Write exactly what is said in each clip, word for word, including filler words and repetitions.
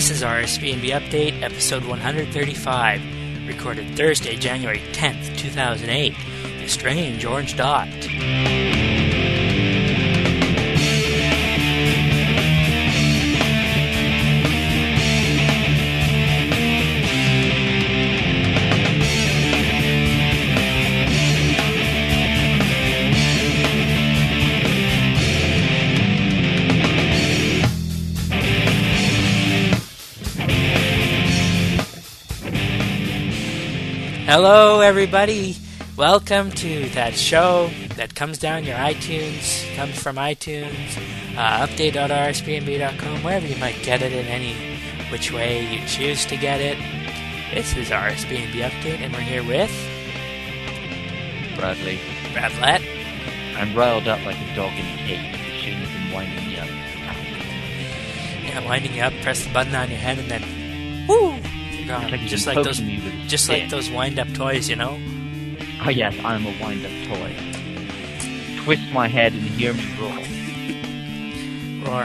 This is our S B N B Update, episode one thirty-five, recorded Thursday, January tenth, two thousand eight. The Strange Orange Dot. Hello, everybody. Welcome to that show that comes down your iTunes, comes from iTunes, uh, update dot r s b n b dot com, wherever you might get it in any which way you choose to get it. This is our S B N B Update, and we're here with... Bradley. Bradlett. I'm riled up like a dog in a cage. The machine's been winding me up. Yeah, winding you up, press the button on your head, and then... Woo! Like just like those, just like those wind-up toys, you know. Oh yes, I'm a wind-up toy. Twist my head and hear me roar. Roar.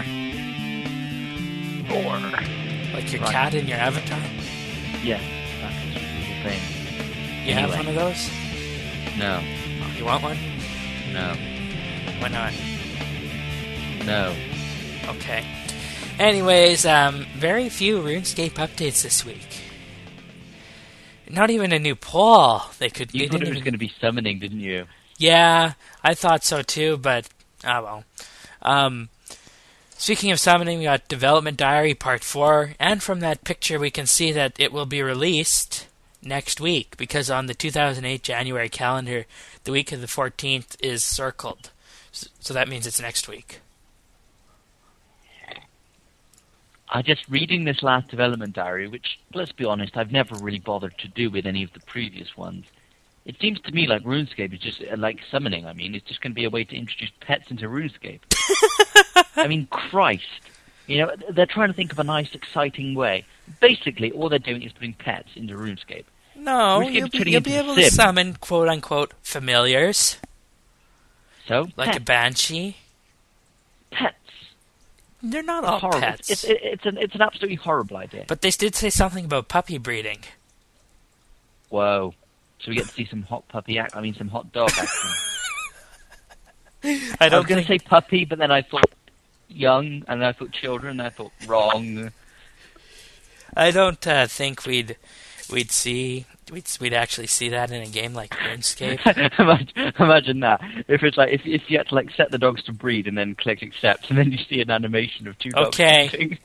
Roar. Like your right. cat in your avatar. Yes, that's the thing. You anyway. have one of those? No. You want one? No. Why not? No. Okay. Anyways, um, very few RuneScape updates this week. Not even a new poll. They could. You they thought didn't it was even... going to be summoning, didn't you? Yeah, I thought so too, but oh well. Um, speaking of summoning, we got Development Diary Part four, and from that picture we can see that it will be released next week, because on the two thousand eight January calendar, the week of the fourteenth is circled. So that means it's next week. I just reading this last development diary, which, let's be honest, I've never really bothered to do with any of the previous ones. It seems to me like RuneScape is just uh, like summoning. I mean, it's just going to be a way to introduce pets into RuneScape. I mean, Christ. You know, they're trying to think of a nice, exciting way. Basically, all they're doing is putting pets into RuneScape. No, RuneScape you'll is be, turning you'll into be able Sim. to summon quote-unquote familiars. So, Like pets. a banshee. Pets. They're not all horrible. pets. It's, it's, it's, an, it's an absolutely horrible idea. But they did say something about puppy breeding. Whoa. So we get to see some hot puppy act. I mean, some hot dog action. I I don't was going to say think... puppy, but then I thought young, and then I thought children, and I thought wrong. I don't uh, think we'd we'd see we'd we'd actually see that in a game like RuneScape. imagine, imagine that. If it's like if if you had to like set the dogs to breed and then click accept, and then you see an animation of two dogs. Okay. Fighting.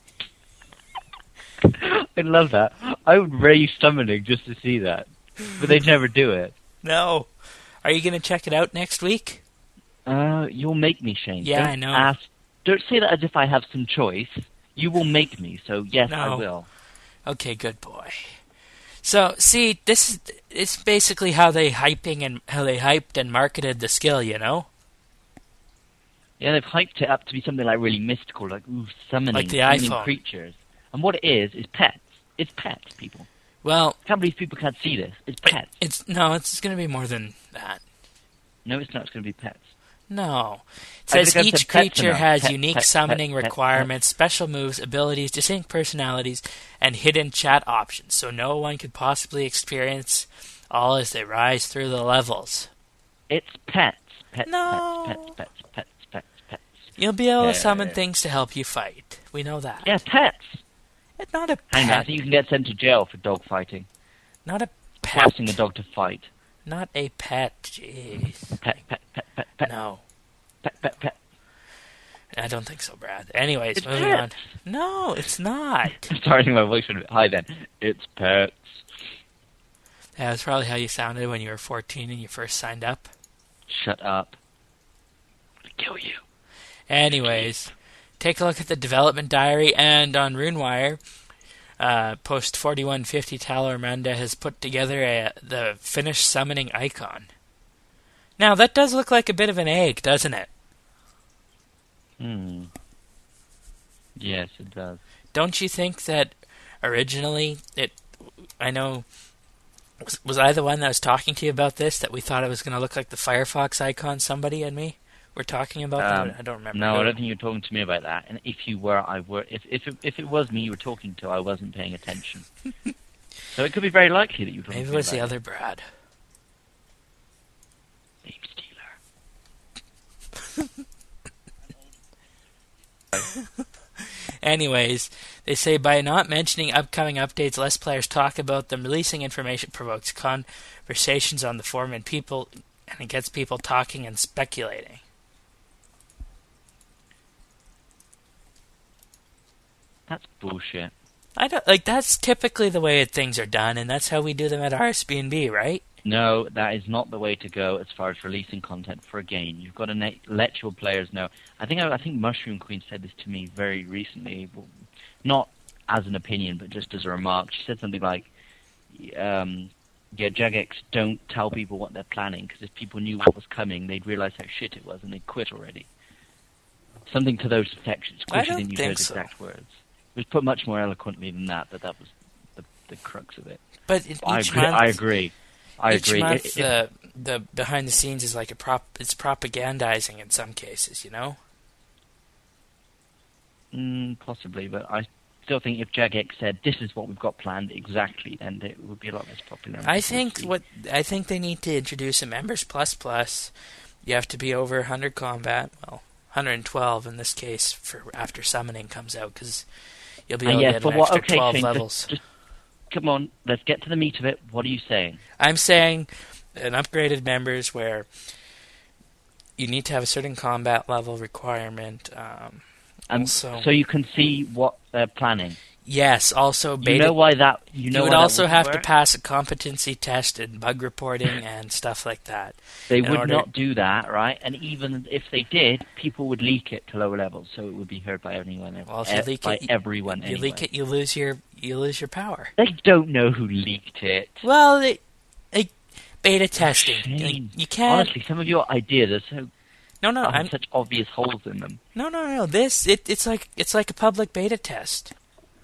I'd love that. I would raise summoning just to see that, but they'd never do it. No. Are you going to check it out next week? Uh, you'll make me, Shane. Yeah, don't I know. Ask, don't say that as if I have some choice. You will make me, so yes, No. I will. Okay, good boy. So, see, this is it's basically how they hyping and how they hyped and marketed the skill, you know? Yeah, they've hyped it up to be something like really mystical, like ooh, summoning, Like the summoning iPhone. creatures. And what it is is pets. It's pets, people. Well, I can't believe people can't see this. It's pets. it's no, it's going to be more than that. No, it's not. It's going to be pets. No. It I says think I each said pets creature enough. has Pet, unique pet, summoning pet, pet, requirements, special moves, abilities, distinct personalities, and hidden chat options, so no one could possibly experience all as they rise through the levels. It's pets. Pets, No. pets, pets, pets, pets, pets, pets. You'll be able Yeah. to summon things to help you fight. We know that. Yeah, pets. It's not a Hang on, I pet. think you can get sent to jail for dog fighting. Not a pet. Forcing a dog to fight. Not a pet. Jeez. Pet, pet, pet, pet, pet. No. Pet, pet, pet. I don't think so, Brad. Anyways, It's moving pets. on. No, it's not. Starting my voice a bit high then. It's pets. Yeah, that's probably how you sounded when you were fourteen and you first signed up. Shut up. I'll kill you. Anyways, take a look at the development diary, and on RuneWire, uh, post forty-one fifty Talormanda has put together a, the finished summoning icon. Now, that does look like a bit of an egg, doesn't it? Hmm. Yes, it does. Don't you think that originally it... I know... Was, was I the one that was talking to you about this, that we thought it was going to look like the Firefox icon, somebody and me? we're talking about Um, that? I don't remember. No, who. I don't think you're talking to me about that. And if you were, I were. If if it, if it was me you were talking to, I wasn't paying attention. So it could be very likely that you were talking Maybe to it was me the about other Brad. Name stealer. Anyways, they say by not mentioning upcoming updates, less players talk about them. Releasing information provokes conversations on the forum and people, and it gets people talking and speculating. That's bullshit. I don't like. That's typically the way things are done, and that's how we do them at R S B N B, right? No, that is not the way to go as far as releasing content for a game. You've got to na- let your players know. I think I, I think Mushroom Queen said this to me very recently, well, not as an opinion, but just as a remark. She said something like, um, "Yeah, Jagex, don't tell people what they're planning, because if people knew what was coming, they'd realize how shit it was and they'd quit already." Something to those effects. It's I she don't didn't use think those so. exact words. It was put much more eloquently than that, but that was the, the crux of it. But in I each agree. month, I agree. I each agree. month, It- it- the the behind the scenes is like a prop. It's propagandizing in some cases, you know. Mm, possibly, but I still think if Jagex said this is what we've got planned exactly, then it would be a lot less popular. I think what I think they need to introduce a members plus plus. You have to be over one hundred combat. Well, one hundred twelve in this case for after summoning comes out, because you'll be Uh, able yeah, to get but an what? extra Okay, twelve Shane, levels. Just, just come on, let's get to the meat of it. What are you saying? I'm saying an upgraded members where you need to have a certain combat level requirement. Um, And also, so you can see what they're planning. yes, also beta. You know why that? You know you would why that also wouldn't have to work? pass a competency test and bug reporting and stuff like that. They in would order- not do that, right? And even if they did, people would leak it to lower levels, so it would be heard by anyone. Well, if you eh, leak by it, you- everyone. You anyway. leak it, you lose your you lose your power. They don't know who leaked it. Well, they, they beta testing. Shame. Like, you can't. Honestly, some of your ideas are so no, no, have I'm, such obvious holes in them. no, no, no. This it, it's like it's like a public beta test.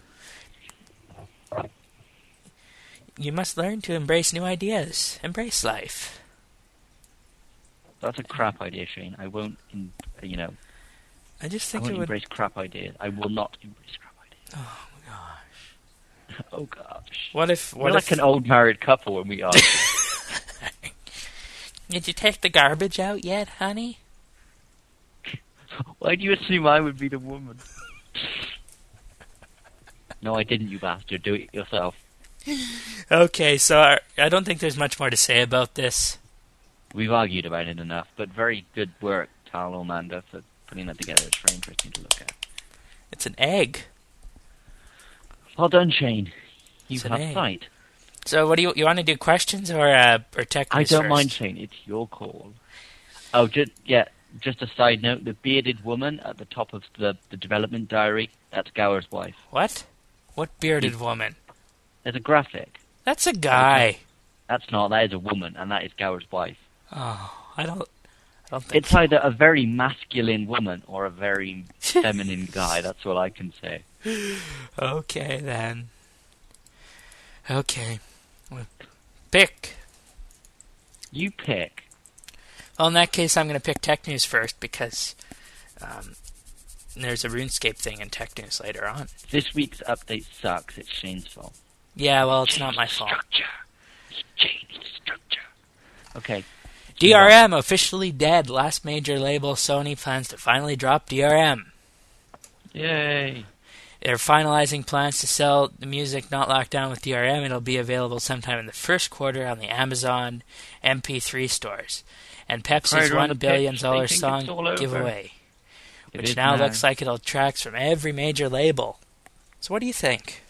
You must learn to embrace new ideas. Embrace life. That's a crap idea, Shane. I won't, in, you know, I just I think won't it would. embrace crap ideas. I will not embrace crap ideas. Oh my gosh. Oh gosh. What if? We're What like if? an old married couple when we are. Did you take the garbage out yet, honey? Why do you assume I would be the woman? No, I didn't, you bastard. Do it yourself. Okay, so I, I don't think there's much more to say about this. We've argued about it enough, but very good work, Tal Amanda, for putting that together. It's very interesting to look at. It's an egg. Well done, Shane. You It's an have egg. sight. So, what do you you want to do? Questions or uh, or tech I news don't first? mind, Shane. It's your call. Oh, just yeah. Just a side note: the bearded woman at the top of the the development diary. That's Gower's wife. What? What bearded woman? There's a graphic. That's a guy. That's not. That is a woman, and that is Gower's wife. Oh, I don't. I don't think. It's either a very masculine woman or a very feminine guy. That's all I can say. Okay then. Okay. Well, pick. You pick. Well, in that case, I'm going to pick tech news first because um, there's a RuneScape thing in tech news later on. This week's update sucks. It's Shane's fault. Yeah, well, it's not my fault. Structure. Change the structure. Okay. D R M officially dead. Last major label, Sony, plans to finally drop D R M. Yay. They're finalizing plans to sell the music not locked down with D R M. It'll be available sometime in the first quarter on the Amazon M P three stores. And Pepsi's Right on one the billion pitch, dollar they think song it's all over. giveaway, It which is now now. looks like it'll tracks from every major label. So what do you think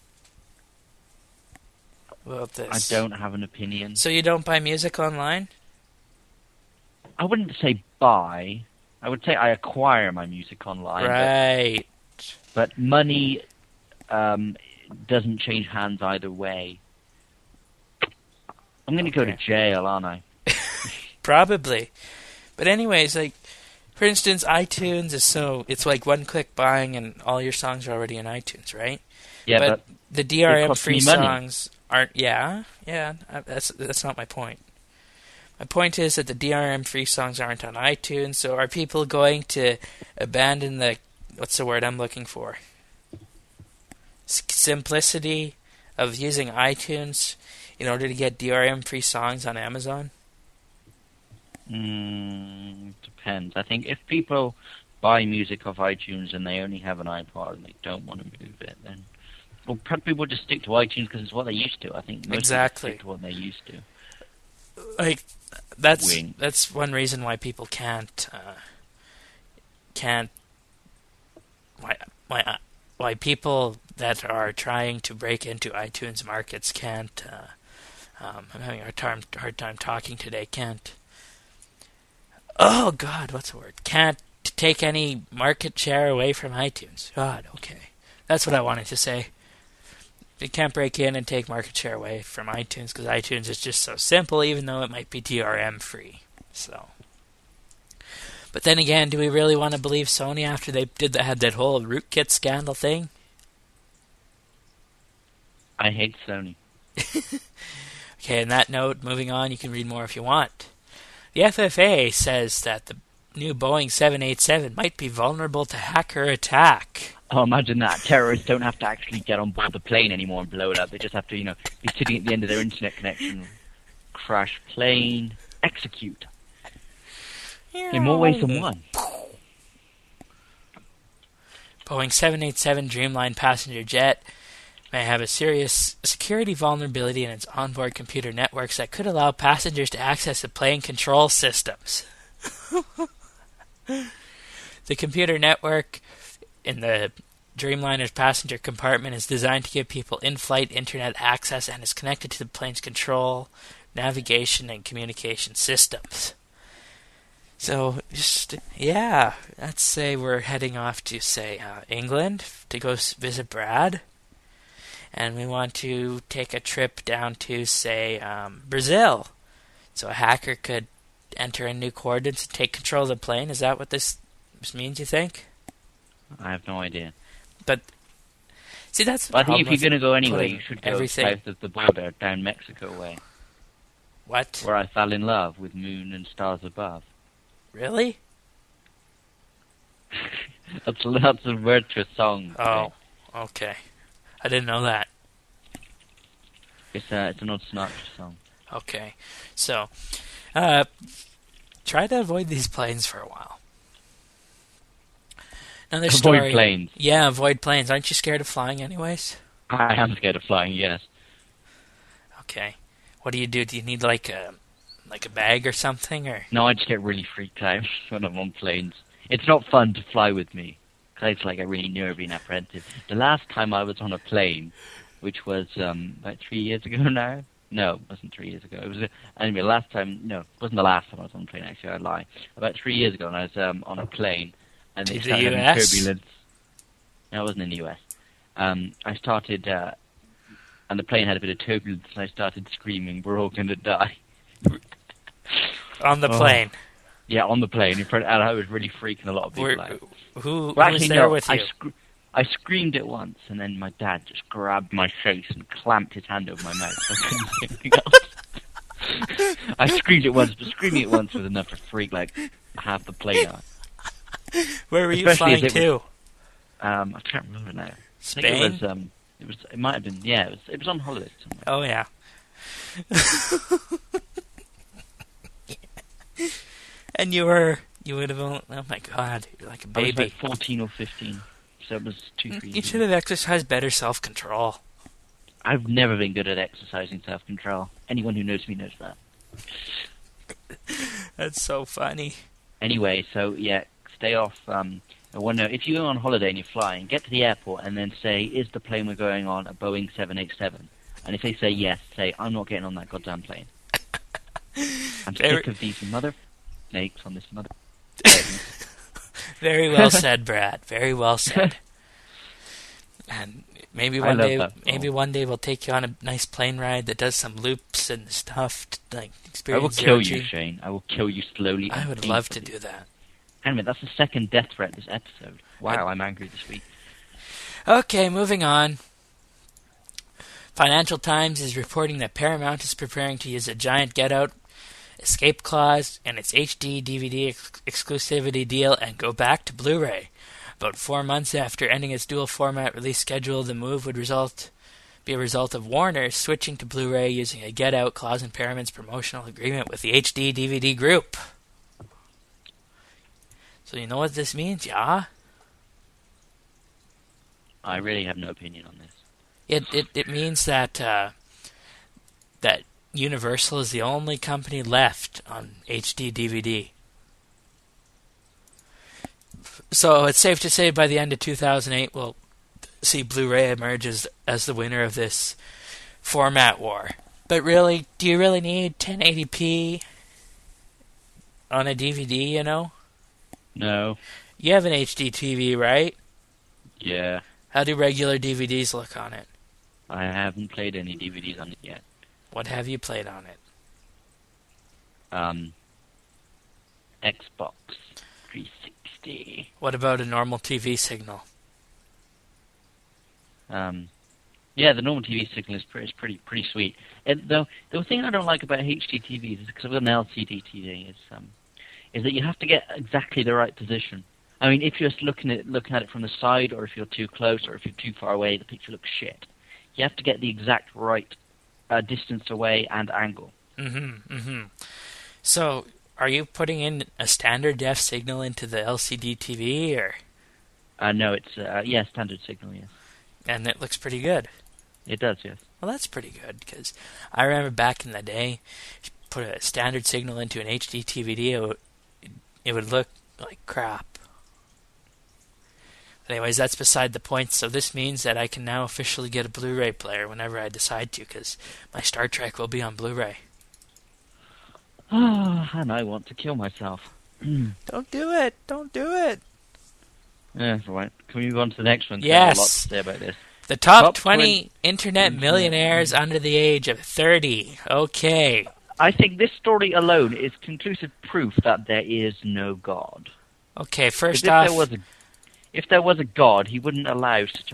about I this? don't have an opinion. So you don't buy music online? I wouldn't say buy. I would say I acquire my music online. but- Right. But, money um, doesn't change hands either way. I'm going to go to Okay. jail, aren't I? Probably. But anyways, like, for instance, iTunes is so, it's like one-click buying and all your songs are already in iTunes, right? Yeah, but, but, the D R M costs free me money. songs aren't, yeah, yeah, uh, that's that's not my point. My point is that the D R M-free songs aren't on iTunes, so are people going to abandon the, what's the word I'm looking for? S- simplicity of using iTunes in order to get D R M-free songs on Amazon? Mm, depends. I think if people buy music off iTunes and they only have an iPod and they don't want to move it, then well, people just stick to iTunes because it's what they're used to. I think most exactly. people stick to what they're used to. Like that's Wing. that's one reason why people can't uh, can't why why uh, why people that are trying to break into iTunes markets can't. Uh, um, I'm having a hard time hard time talking today. Can't. Oh God, what's the word? Can't take any market share away from iTunes. God, okay, that's what I wanted to say. They can't break in and take market share away from iTunes because iTunes is just so simple, even though it might be D R M free. So, but then again, do we really want to believe Sony after they did that had that whole rootkit scandal thing? I hate Sony. Okay, on that note, moving on, you can read more if you want. The F F A says that the new Boeing seven eighty-seven might be vulnerable to hacker attack. Oh, imagine that. Terrorists don't have to actually get on board the plane anymore and blow it up. They just have to, you know, be sitting at the end of their internet connection. Crash plane. Execute. In more ways than one. Boeing seven eighty-seven Dreamline passenger jet may have a serious security vulnerability in its onboard computer networks that could allow passengers to access the plane control systems. The computer network in the Dreamliner's passenger compartment is designed to give people in-flight internet access and is connected to the plane's control, navigation, and communication systems. So, just, yeah, let's say we're heading off to, say, uh, England to go visit Brad, and we want to take a trip down to, say, um, Brazil. So a hacker could enter in new coordinates and take control of the plane. Is that what this, this means, you think? I have no idea. But, see, that's the But I think problem if you're going to go anyway, putting you should go everything- south of the border, down Mexico way, What? where I fell in love with moon and stars above. Really? That's, that's a word to a song. Oh, okay. I didn't know that. It's, uh, it's an old Sinatra song. Okay. So, uh, try to avoid these planes for a while. Another Avoid story. planes. Yeah, avoid planes. Aren't you scared of flying anyways? I am scared of flying, yes. Okay. What do you do? Do you need like a like a bag or something, or? No, I just get really freaked out when I'm on planes. It's not fun to fly with me. Cause it's like a really nervy and apprehensive. The last time I was on a plane, which was um, about three years ago now. No, it wasn't three years ago. It was uh, anyway. Last time, no, it wasn't the last time I was on a plane. Actually, I lie. About three years ago, and I was um, on a plane, and To they the started U having S? turbulence. No, I wasn't in the U S. Um, I started, uh, and the plane had a bit of turbulence, and I started screaming, "We're all going to die!" On the Oh. plane. Yeah, on the plane in front, and I was really freaking a lot of people Where, out. who who Well, was actually, there no, with I you? sc- I screamed it once, and then my dad just grabbed my face and clamped his hand over my mouth. So I couldn't say anything else. I screamed it once, but screaming it once was enough to freak like half the plane out. Where were you especially as flying it to? Um, I can't remember now. I think Spain? it was. Um, it was. It might have been. Yeah, it was. It was on holiday somewhere. Oh yeah. And you were you would have only, oh my god, you're like a I was baby. about fourteen or fifteen, so it was two, three. You years should have exercised better self-control. I've never been good at exercising self-control. Anyone who knows me knows that. That's so funny. Anyway, so yeah, stay off. Um, I want to know if you go on holiday and you're flying, get to the airport and then say, "Is the plane we're going on a Boeing seven eighty-seven?" And if they say yes, say, "I'm not getting on that goddamn plane. I'm Very- sick of these mother snakes on this mother." Very well said, Brad. Very well said. And maybe I one love day, that maybe film. one day we'll take you on a nice plane ride that does some loops and stuff, to, like I will experience kill zero you, G. Shane. I will kill you slowly. I and would love to painfully. do that. Anyway, that's the second death threat this episode. Wow, I'm angry this week. Okay, moving on. Financial Times is reporting that Paramount is preparing to use a giant get out escape clause, and its H D D V D ex- exclusivity deal and go back to Blu-ray. About four months after ending its dual format release schedule, the move would result be a result of Warner switching to Blu-ray using a Get Out clause in Paramount's promotional agreement with the H D D V D group. So you know what this means, yeah? I really have no opinion on this. It it, it means that uh, that Universal is the only company left on H D D V D. So it's safe to say by the end of two thousand eight, we'll see Blu-ray emerge as, as the winner of this format war. But really, do you really need ten eighty p on a D V D, you know? No. You have an H D T V, right? Yeah. How do regular D V Ds look on it? I haven't played any D V Ds on it yet. What have you played on it? Um, Xbox three sixty. What about a normal T V signal? Um, yeah, the normal T V signal is pretty, is pretty, pretty sweet. And the the thing I don't like about H D T Vs is because I've got an L C D T V is um, is that you have to get exactly the right position. I mean, if you're just looking at looking at it from the side, or if you're too close, or if you're too far away, the picture looks shit. You have to get the exact right uh, distance away and angle. Mm-hmm, mm-hmm. So, are you putting in a standard def signal into the L C D T V, or? Uh, no, it's uh, yeah, standard signal, yes. And it looks pretty good. It does, yes. Well, that's pretty good, because I remember back in the day, if you put a standard signal into an H D T V D, it would, it would look like crap. Anyways, that's beside the point, so this means that I can now officially get a Blu-ray player whenever I decide to, because my Star Trek will be on Blu-ray. Ah, and I want to kill myself. Don't do it! Don't do it! Yeah, right. Can we move on to the next one? Yes. I have a lot to say about this. The top, Top twenty twenty internet millionaires under the age of thirty. Okay. I think this story alone is conclusive proof that there is no God. Okay, first if off... There was a, if there was a God, he wouldn't allow such a...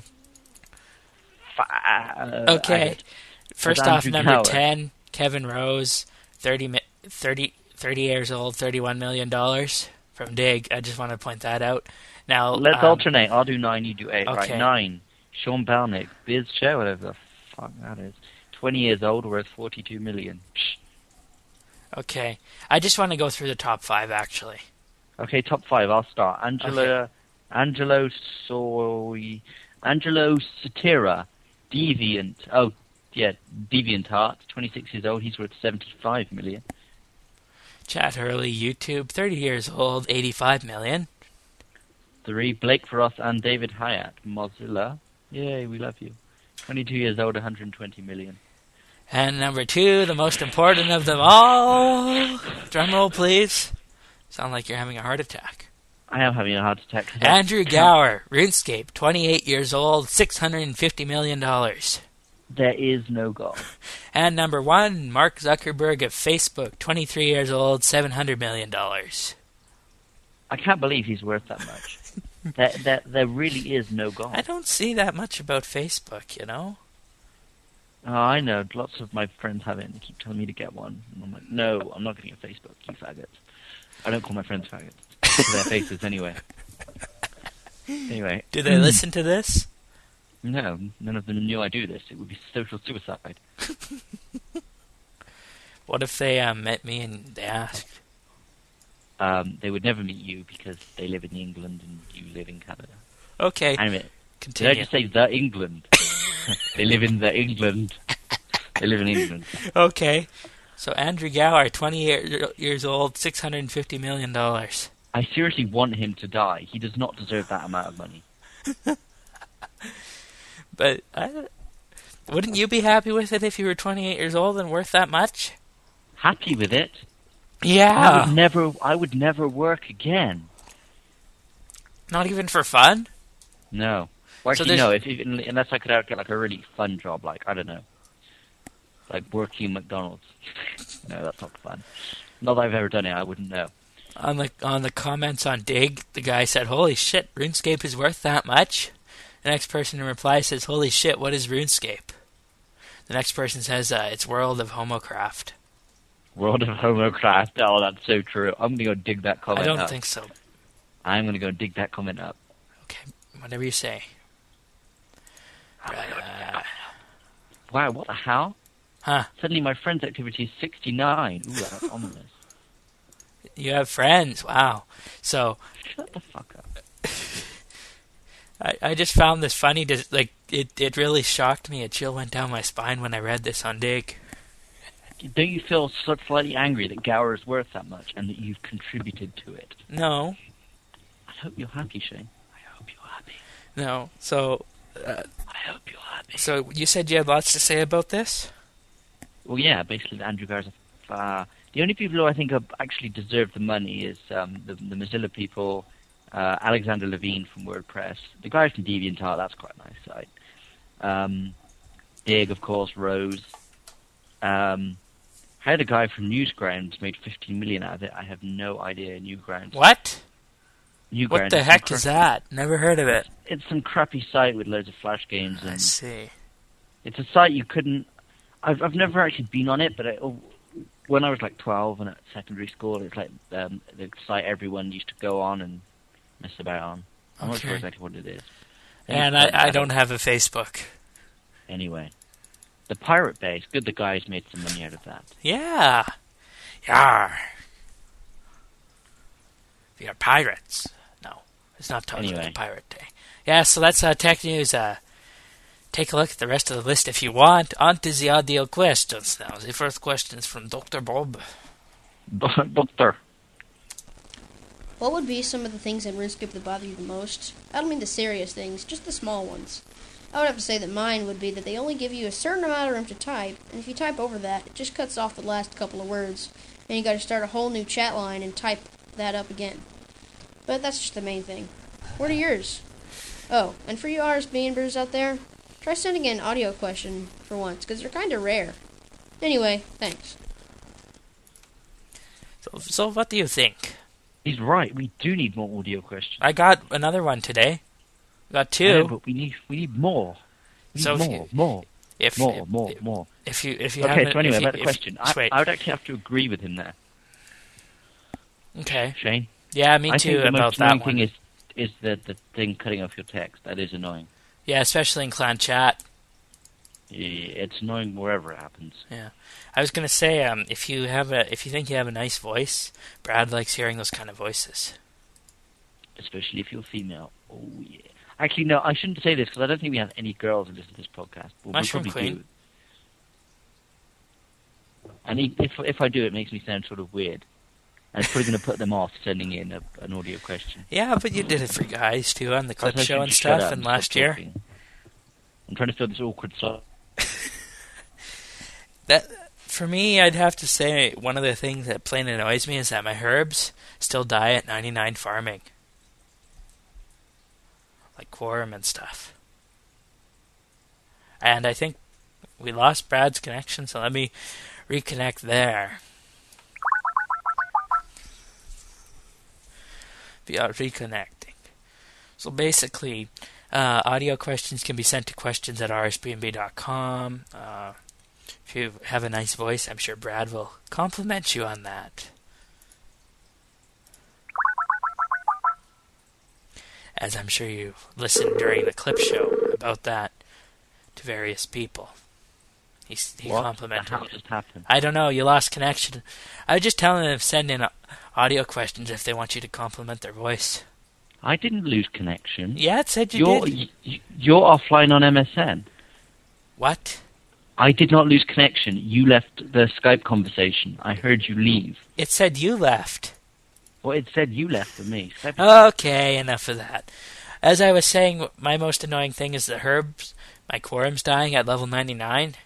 Fa- uh, okay. First off, Andrew number Gower. ten, Kevin Rose, thirty, thirty, thirty years old, thirty-one million dollars from Dig. I just want to point that out. Now, Let's um, alternate. I'll do nine, you do eight. okay. Right, nine. Sean Balnick, Biz Chair, whatever the fuck that is. twenty years old, worth forty-two million. Psh. Okay. I just want to go through the top five, actually. Okay, top five. I'll start. Angela, Okay. Angelo Soy, Angelo Satira, Deviant. Oh, yeah, Deviant Heart. twenty-six years old. He's worth seventy-five million. Chad Hurley, YouTube, thirty years old, eighty-five million. Three. Blake Frost and David Hyatt, Mozilla. Yay, we love you. twenty-two years old, one hundred twenty million. And number two, the most important of them all. Drum roll, please. Sound like you're having a heart attack. I am having a heart attack. Andrew Gower, RuneScape, twenty-eight years old, six hundred fifty million dollars. There is no God. And number one, Mark Zuckerberg of Facebook, twenty-three years old, seven hundred million dollars. I can't believe he's worth that much. there, there, there really is no God. I don't see that much about Facebook, you know? Oh, I know. Lots of my friends have it, and they keep telling me to get one. And I'm like, no, I'm not getting a Facebook, you faggots. I don't call my friends faggots. To their faces, anyway. Anyway. Do they listen to this? No, none of them knew I do this. It would be social suicide. What if they uh, met me and they asked? Um, they would never meet you because they live in England and you live in Canada. Okay, Anyway, did I continue. just say the England? They live in the England. They live in England. Okay, so Andrew Gower, twenty year, years old, six hundred fifty million dollars. I seriously want him to die. He does not deserve that amount of money. But I, wouldn't you be happy with it if you were twenty-eight years old and worth that much? Happy with it? I Yeah. would never. I would never work again. Not even for fun? No. Well, So actually, there's- no. If even unless I could out- get like a really fun job, like I don't know, like working at McDonald's. No, that's not fun. Not that I've ever done it. I wouldn't know. On the on the comments on Dig, the guy said, "Holy shit, RuneScape is worth that much?" The next person in reply says, "Holy shit, what is RuneScape?" The next person says, uh, "It's World of Homocraft." World of Homocraft. Oh, that's so true. I'm going to go dig that comment I don't up. think so. I'm going to go dig that comment up. Okay, whatever you say. Uh, Wow, what the hell? huh. Suddenly my friend's activity is sixty-nine. Ooh, that's ominous. You have friends. Wow. So, Shut the fuck up. I, I just found this funny. To, like, it, it really shocked me. A chill went down my spine when I read this on Dig. Don't you feel so slightly angry that Gower is worth that much and that you've contributed to it? No. I hope you're happy, Shane. I hope you're happy. No. So, uh, I hope you're happy. so you said you had lots to say about this? Well, yeah, basically Andrew Gower's a... Uh, the only people who I think have actually deserve the money is um, the, the Mozilla people, uh, Alexander Levine from WordPress, the guy from DeviantArt, that's quite a nice site. Um, Dig, of course, Rose. Um, I had a guy from Newsgrounds made fifteen million out of it. I have no idea. Newgrounds. What? Newgrounds. What the heck is that? Never heard of it. It's some crappy site with loads of Flash games. I And see. it's a site you couldn't... I've I've never actually been on it, but I, when I was like twelve and at secondary school, it's like um, the site everyone used to go on and mess about on. I'm not Okay. sure exactly what it is. And I, I don't have a Facebook. Anyway, the Pirate Bay, it's good the guys made some money out of that. Yeah. Yar. We are pirates. No, it's not totally Anyway. a pirate day. Yeah, so that's uh, tech news. Uh, take a look at the rest of the list if you want. On to the audio questions now. The first question is from Doctor Bob. Doctor. What would be some of the things in RuneScape that bother you the most? I don't mean the serious things, just the small ones. I would have to say that mine would be that they only give you a certain amount of room to type, and if you type over that, it just cuts off the last couple of words, and you gotta start a whole new chat line and type that up again. But that's just the main thing. What are yours? Oh, and for you R S B members out there, try sending in an audio question for once, because they're kinda rare. Anyway, thanks. So, so what do you think? He's right. We do need more audio questions. I got another one today. Got two. I know, but we need we need more. We need So if more, you- more, If more, if, more, more. If you if you Okay, haven't, so anyway, if you, about the if- question, I, wait. I would actually have to agree with him there, Okay. Shane. Yeah, me I too think the about most that annoying one. thing is is the the thing cutting off your text. That is annoying. Yeah, especially in clan chat. Yeah, It's annoying wherever it happens. I was gonna say, um, if you have a, if you think you have a nice voice, Brad likes hearing those kind of voices. Especially if you're female. Oh yeah. Actually, no, I shouldn't say this because I don't think we have any girls who listen to this podcast. Well, Mushroom we probably Queen. do. And i- if if I do, it makes me sound sort of weird. And it's probably going to put them off sending in a, an audio question. Yeah, but you did it for guys too on the clip Perhaps I show should and just shut stuff, up and stop last year. talking. I'm trying to fill this awkward slot. That for me, I'd have to say one of the things that plain annoys me is that my herbs still die at ninety-nine farming, like quorum and stuff. And I think we lost Brad's connection, so let me reconnect there. We are reconnecting. So basically, uh, audio questions can be sent to questions at r s b n b dot com. Uh, if you have a nice voice, I'm sure Brad will compliment you on that. As I'm sure you listened during the clip show about that to various people. He's, he What complimented the hell you. just happened? I don't know, you lost connection. I was just telling them to send in uh, audio questions if they want you to compliment their voice. I didn't lose connection. Yeah, it said you You're did. y- you're offline on M S N. What? I did not lose connection. You left the Skype conversation. I heard you leave. It said you left. Well, it said you left for me. Skype Okay, enough of that. As I was saying, my most annoying thing is the herbs. My quorum's dying at level ninety-nine.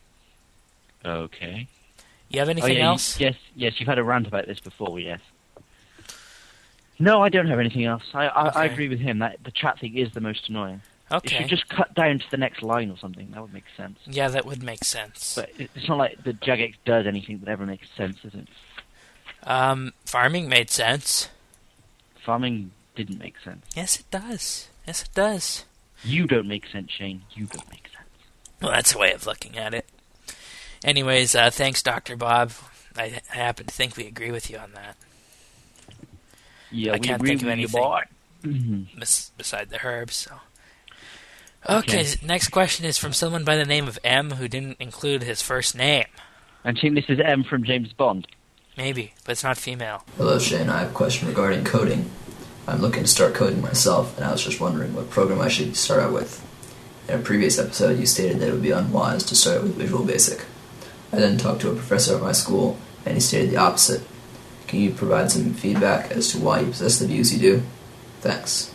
Okay. You have Oh, anything yeah, you- else? yes, yes, you've had a rant about this before, yes. No, I don't have anything else. I, I, I Okay. agree with him. That the chat thing is the most annoying. It Okay. should just cut down to the next line or something. That would make sense. Yeah, that would make sense. But it- it's not like the Jagex does anything that ever makes sense, is it? Um, farming made sense. Farming didn't make sense. Yes, it does. Yes, it does. You don't make sense, Shane. You don't make sense. Well, that's a way of looking at it. Anyways, uh, thanks, Doctor Bob. I, I happen to think we agree with you on that. Yeah, I we can't agree think of with anything. you, boy. Mhm. Bes- beside the herbs. So. Okay, Okay. next question is from someone by the name of M who didn't include his first name. And Tim, this is M from James Bond. Maybe, but it's not female. Hello, Shane. I have a question regarding coding. I'm looking to start coding myself, and I was just wondering what program I should start out with. In a previous episode, you stated that it would be unwise to start with Visual Basic. I then talked to a professor at my school, and he stated the opposite. Can you provide some feedback as to why you possess the views you do? Thanks.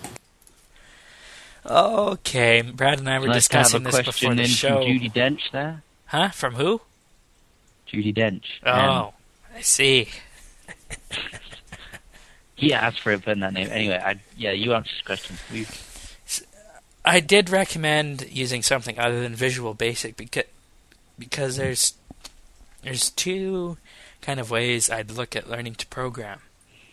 Okay, Brad and I were Nice to have discussing a this question before the in show. from Judy Dench there. Huh? From who? Judy Dench. Oh, Um, I see. he asked for it in that name. Anyway, I, yeah, you answered his question. We, I did recommend using something other than Visual Basic because because there's there's two kind of ways I'd look at learning to program.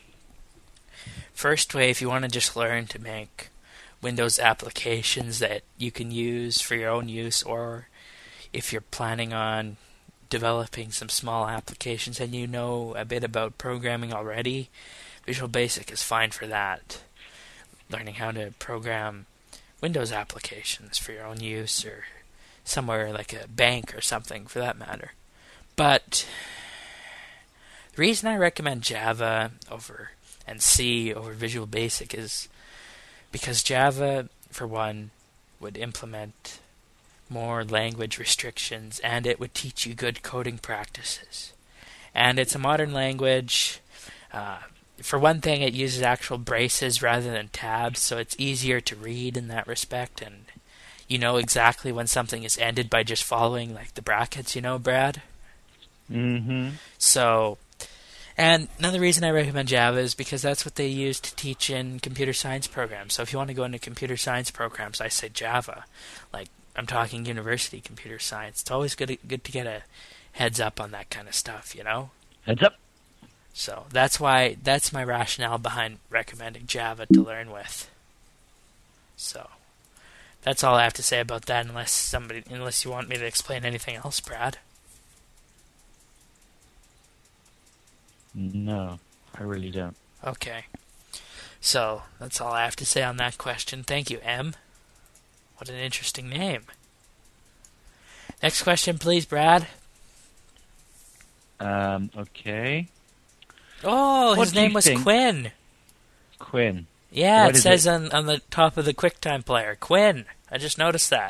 First way, if you want to just learn to make Windows applications that you can use for your own use, or if you're planning on developing some small applications and you know a bit about programming already, Visual Basic is fine for that. Learning how to program Windows applications for your own use, or somewhere like a bank or something for that matter. But the reason I recommend Java over and C over Visual Basic is because Java, for one, would implement more language restrictions, and it would teach you good coding practices. And it's a modern language. Uh, for one thing, it uses actual braces rather than tabs, so it's easier to read in that respect, and you know exactly when something is ended by just following like the brackets, you know, Brad? mm-hmm. So, and another reason I recommend Java is because that's what they use to teach in computer science programs. So if you want to go into computer science programs, I say Java. Like, I'm talking university computer science. It's always good, good to get a heads up on that kind of stuff, you know? Heads up. So that's why, that's my rationale behind recommending Java to learn with. So, that's all I have to say about that, unless somebody, unless you want me to explain anything else, Brad. No, I really don't. Okay. So, that's all I have to say on that question. Thank you, M. What an interesting name. Next question, please, Brad. Um, okay. Oh, What his do you name was think? Quinn. Quinn. Yeah, What it is says it? on, on the top of the QuickTime player. Quinn. I just noticed that.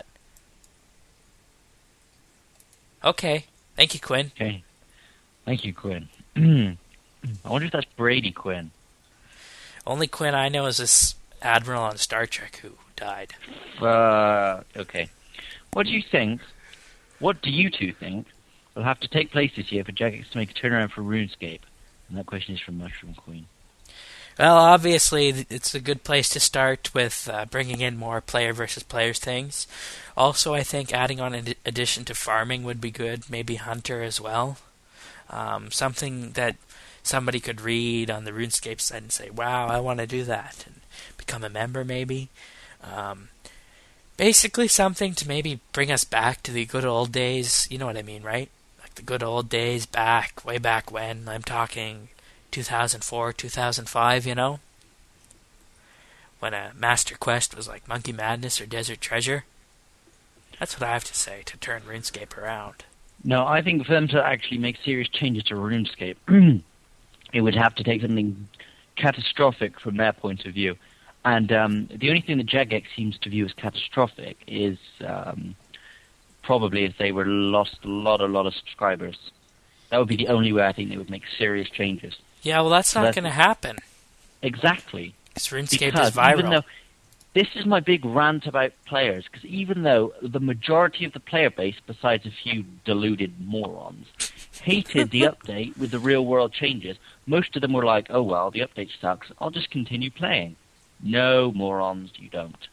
Okay. Thank you, Quinn. Okay. Thank you, Quinn. I wonder if that's Brady Quinn. Only Quinn I know is this admiral on Star Trek who died. Uh, okay. What do you think? What do you two think will have to take place this year for Jagex to make a turnaround for RuneScape? And that question is from Mushroom Queen. Well, obviously, th- it's a good place to start with uh, bringing in more player versus players things. Also, I think adding on an addition to farming would be good. Maybe Hunter as well. Um, something that somebody could read on the RuneScape site and say, wow, I want to do that, and become a member maybe. Um, basically something to maybe bring us back to the good old days. You know what I mean, right? Like the good old days back, way back when. I'm talking two thousand four, two thousand five, you know? When a Master Quest was like Monkey Madness or Desert Treasure. That's what I have to say to turn RuneScape around. No, I think for them to actually make serious changes to RuneScape, it would have to take something catastrophic from their point of view. And um, the only thing that Jagex seems to view as catastrophic is um, probably if they were lost a lot, a lot of subscribers. That would be the only way I think they would make serious changes. Yeah, well, that's not That's- going to happen. Exactly. Because RuneScape Because is viral. even though this is my big rant about players, because even though the majority of the player base, besides a few deluded morons, hated the update with the real-world changes, most of them were like, oh, well, the update sucks, I'll just continue playing. No, morons, you don't.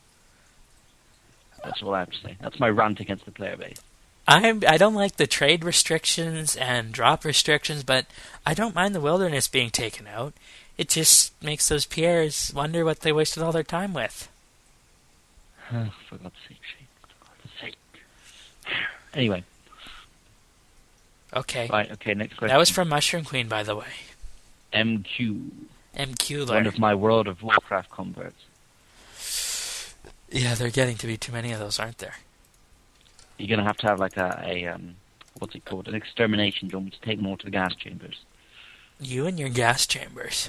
That's all I have to say. That's my rant against the player base. I'm, I don't like the trade restrictions and drop restrictions, but I don't mind the wilderness being taken out. It just makes those Pierres wonder what they wasted all their time with. Oh, for God's sake, Shane. For God's sake. Anyway. Okay. Right, okay, next question. That was from Mushroom Queen, by the way. M Q. M Q One of my World of Warcraft converts. Yeah, they're getting to be too many of those, aren't there? You're going to have to have like a, a um, what's it called? An extermination. Do you want me to take them all to the gas chambers? You and your gas chambers.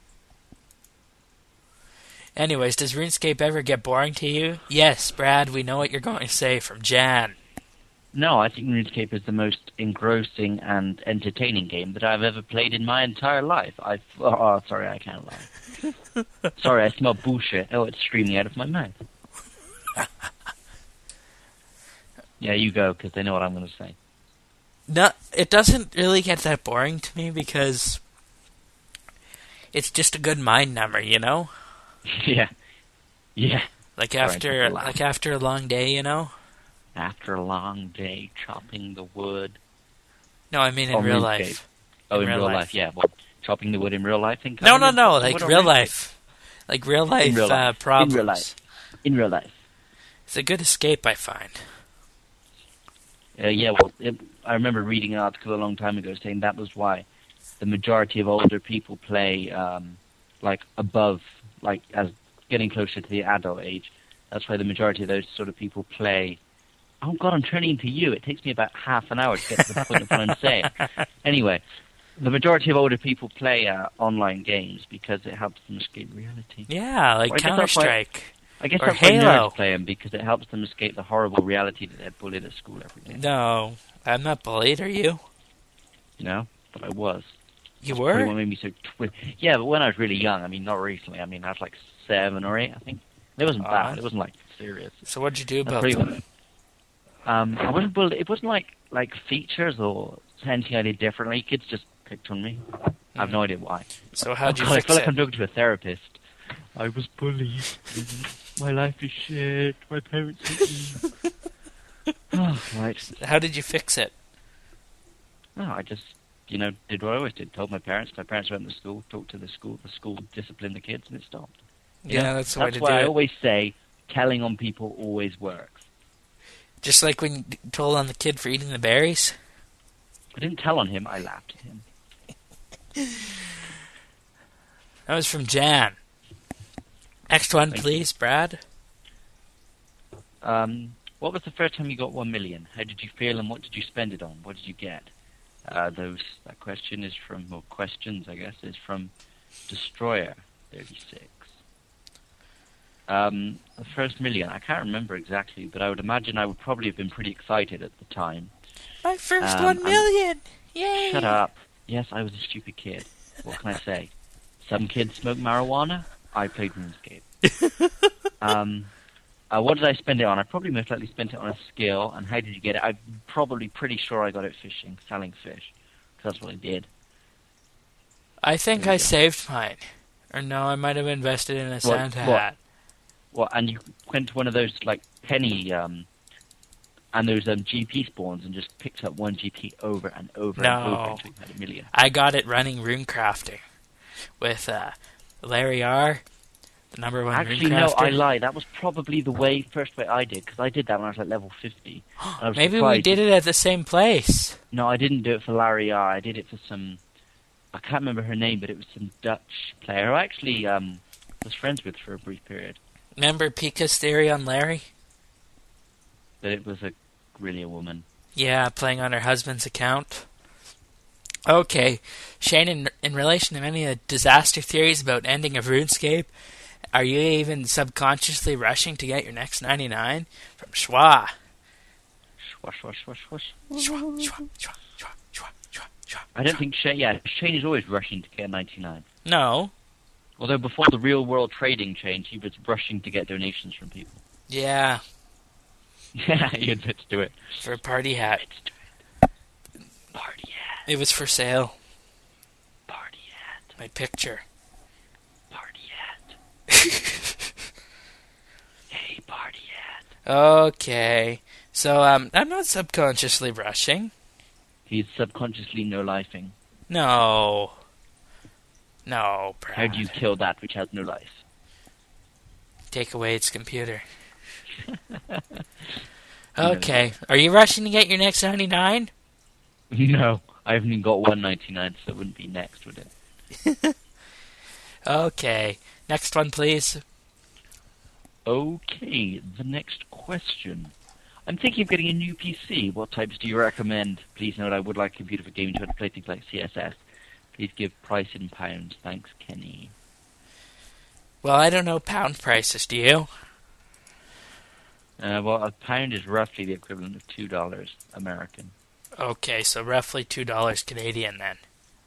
Anyways, does RuneScape ever get boring to you? Yes, Brad, we know what you're going to say from Jan. No, I think RuneScape is the most engrossing and entertaining game that I've ever played in my entire life. I oh, oh, sorry, I can't lie. Sorry, I smell bullshit. Oh, it's streaming out of my mouth. Yeah, you go, because they know what I'm going to say. No, it doesn't really get that boring to me because it's just a good mind number, you know? Yeah. Yeah. Like Sorry, after just a laugh. like after a long day, you know? After a long day chopping the wood. No, I mean in Oh, real RuneScape. life. Oh, In in, real real life. life. yeah. Well, chopping the wood in real life? In No, no, no, chopping like wood on real RuneScape? life. Like real life, real uh, life. problems. In real life. In real life. It's a good escape, I find. Uh, yeah, well, it, I remember reading an article a long time ago saying that was why the majority of older people play, um, like, above, like, as getting closer to the adult age. That's why the majority of those sort of people play. Oh, God, I'm turning to you. It takes me about half an hour to get to the point of what I'm saying. Anyway, the majority of older people play uh, online games because it helps them escape reality. Yeah, like Well, I guess that's why- Counter-Strike. I guess Or that's why Halo. nerds play them, because it helps them escape the horrible reality that they're bullied at school every day. No, I'm not bullied, are you? You know? But I was. You Probably were? what made me so twi- Yeah, but when I was really young, I mean, not recently. I mean, I was like seven or eight, I think. It wasn't Aw. bad. It wasn't, like, serious. So what'd you do That's about pretty them? much- Um, I wasn't bullied. It wasn't like like features or anything I did differently. Kids just picked on me. I have no idea why. So how'd you Oh, God, I fix feel like it? I'm talking to a therapist. I was bullied. My life is shit. My parents hate me. Oh, right. How did you fix it? No, I just, you know, did what I always did. Told my parents. My parents went to school, talked to the school. The school disciplined the kids, and it stopped. You Yeah, know? that's the way That's to why do I it. always say telling on people always works. Just like when you told on the kid for eating the berries? I didn't tell on him. I laughed at him. That was from Jan. Next one, Thank please, Brad. Um, what was the first time you got one million? How did you feel, and what did you spend it on? What did you get? Uh, those that question is from, or questions, I guess, is from Destroyer thirty-six. Um, the first million, I can't remember exactly, but I would imagine I would probably have been pretty excited at the time. My first Um, one I'm- million! Yay! Shut up. Yes, I was a stupid kid. What can I say? Some kids smoke marijuana. I played RuneScape. um, uh, what did I spend it on? I probably most likely spent it on a skill. And how did you get it? I'm probably pretty sure I got it fishing, selling fish. 'Cause that's what I did. I think There you I go. saved mine. Or no, I might have invested in a Santa what? hat. Well, and you went to one of those like penny um, and those um, G P spawns and just picked up one G P over and over and No. over until you had a million. I got it running runecrafting with uh, Larry R, the number one Actually, no, runecrafter. I lie. That was probably the way first way I did, because I did that when I was like level fifty. I was Maybe we surprised. did it at the same place. No, I didn't do it for Larry R. I did it for some. I can't remember her name, but it was some Dutch player who I actually um, was friends with for a brief period. Remember Pika's theory on Larry? But it was a really a woman. Yeah, playing on her husband's account. Okay, Shane, in, in relation to many of the disaster theories about ending of RuneScape, are you even subconsciously rushing to get your next ninety-nine? From Schwa. Swash, swash, swash, swash. Schwa, Schwa, Schwa, Schwa, Schwa, Schwa, Schwa. I don't think Shane. Yeah, Shane is always rushing to get ninety-nine. No. Although before the real world trading changed, he was rushing to get donations from people. Yeah, Yeah, he admits to it. for a party hat. Admits to it. Party hat. It was for sale. Party hat. My picture. Party hat. Hey, party hat. Okay. So, um, I'm not subconsciously rushing. He's subconsciously no-lifing. No. No, Brad. How do you kill that which has no life? Take away its computer. Okay. Are you rushing to get your next ninety-nine? No, I haven't even got one ninety-nine, so it wouldn't be next, would it? Okay. Next one, please. Okay, the next question. I'm thinking of getting a new P C. What types do you recommend? Please note I would like a computer for gaming to play things like C S S. Please give price in pounds. Thanks, Kenny. Well, I don't know pound prices, do you? Uh, well, a pound is roughly the equivalent of two dollars American. Okay, so roughly two dollars Canadian then.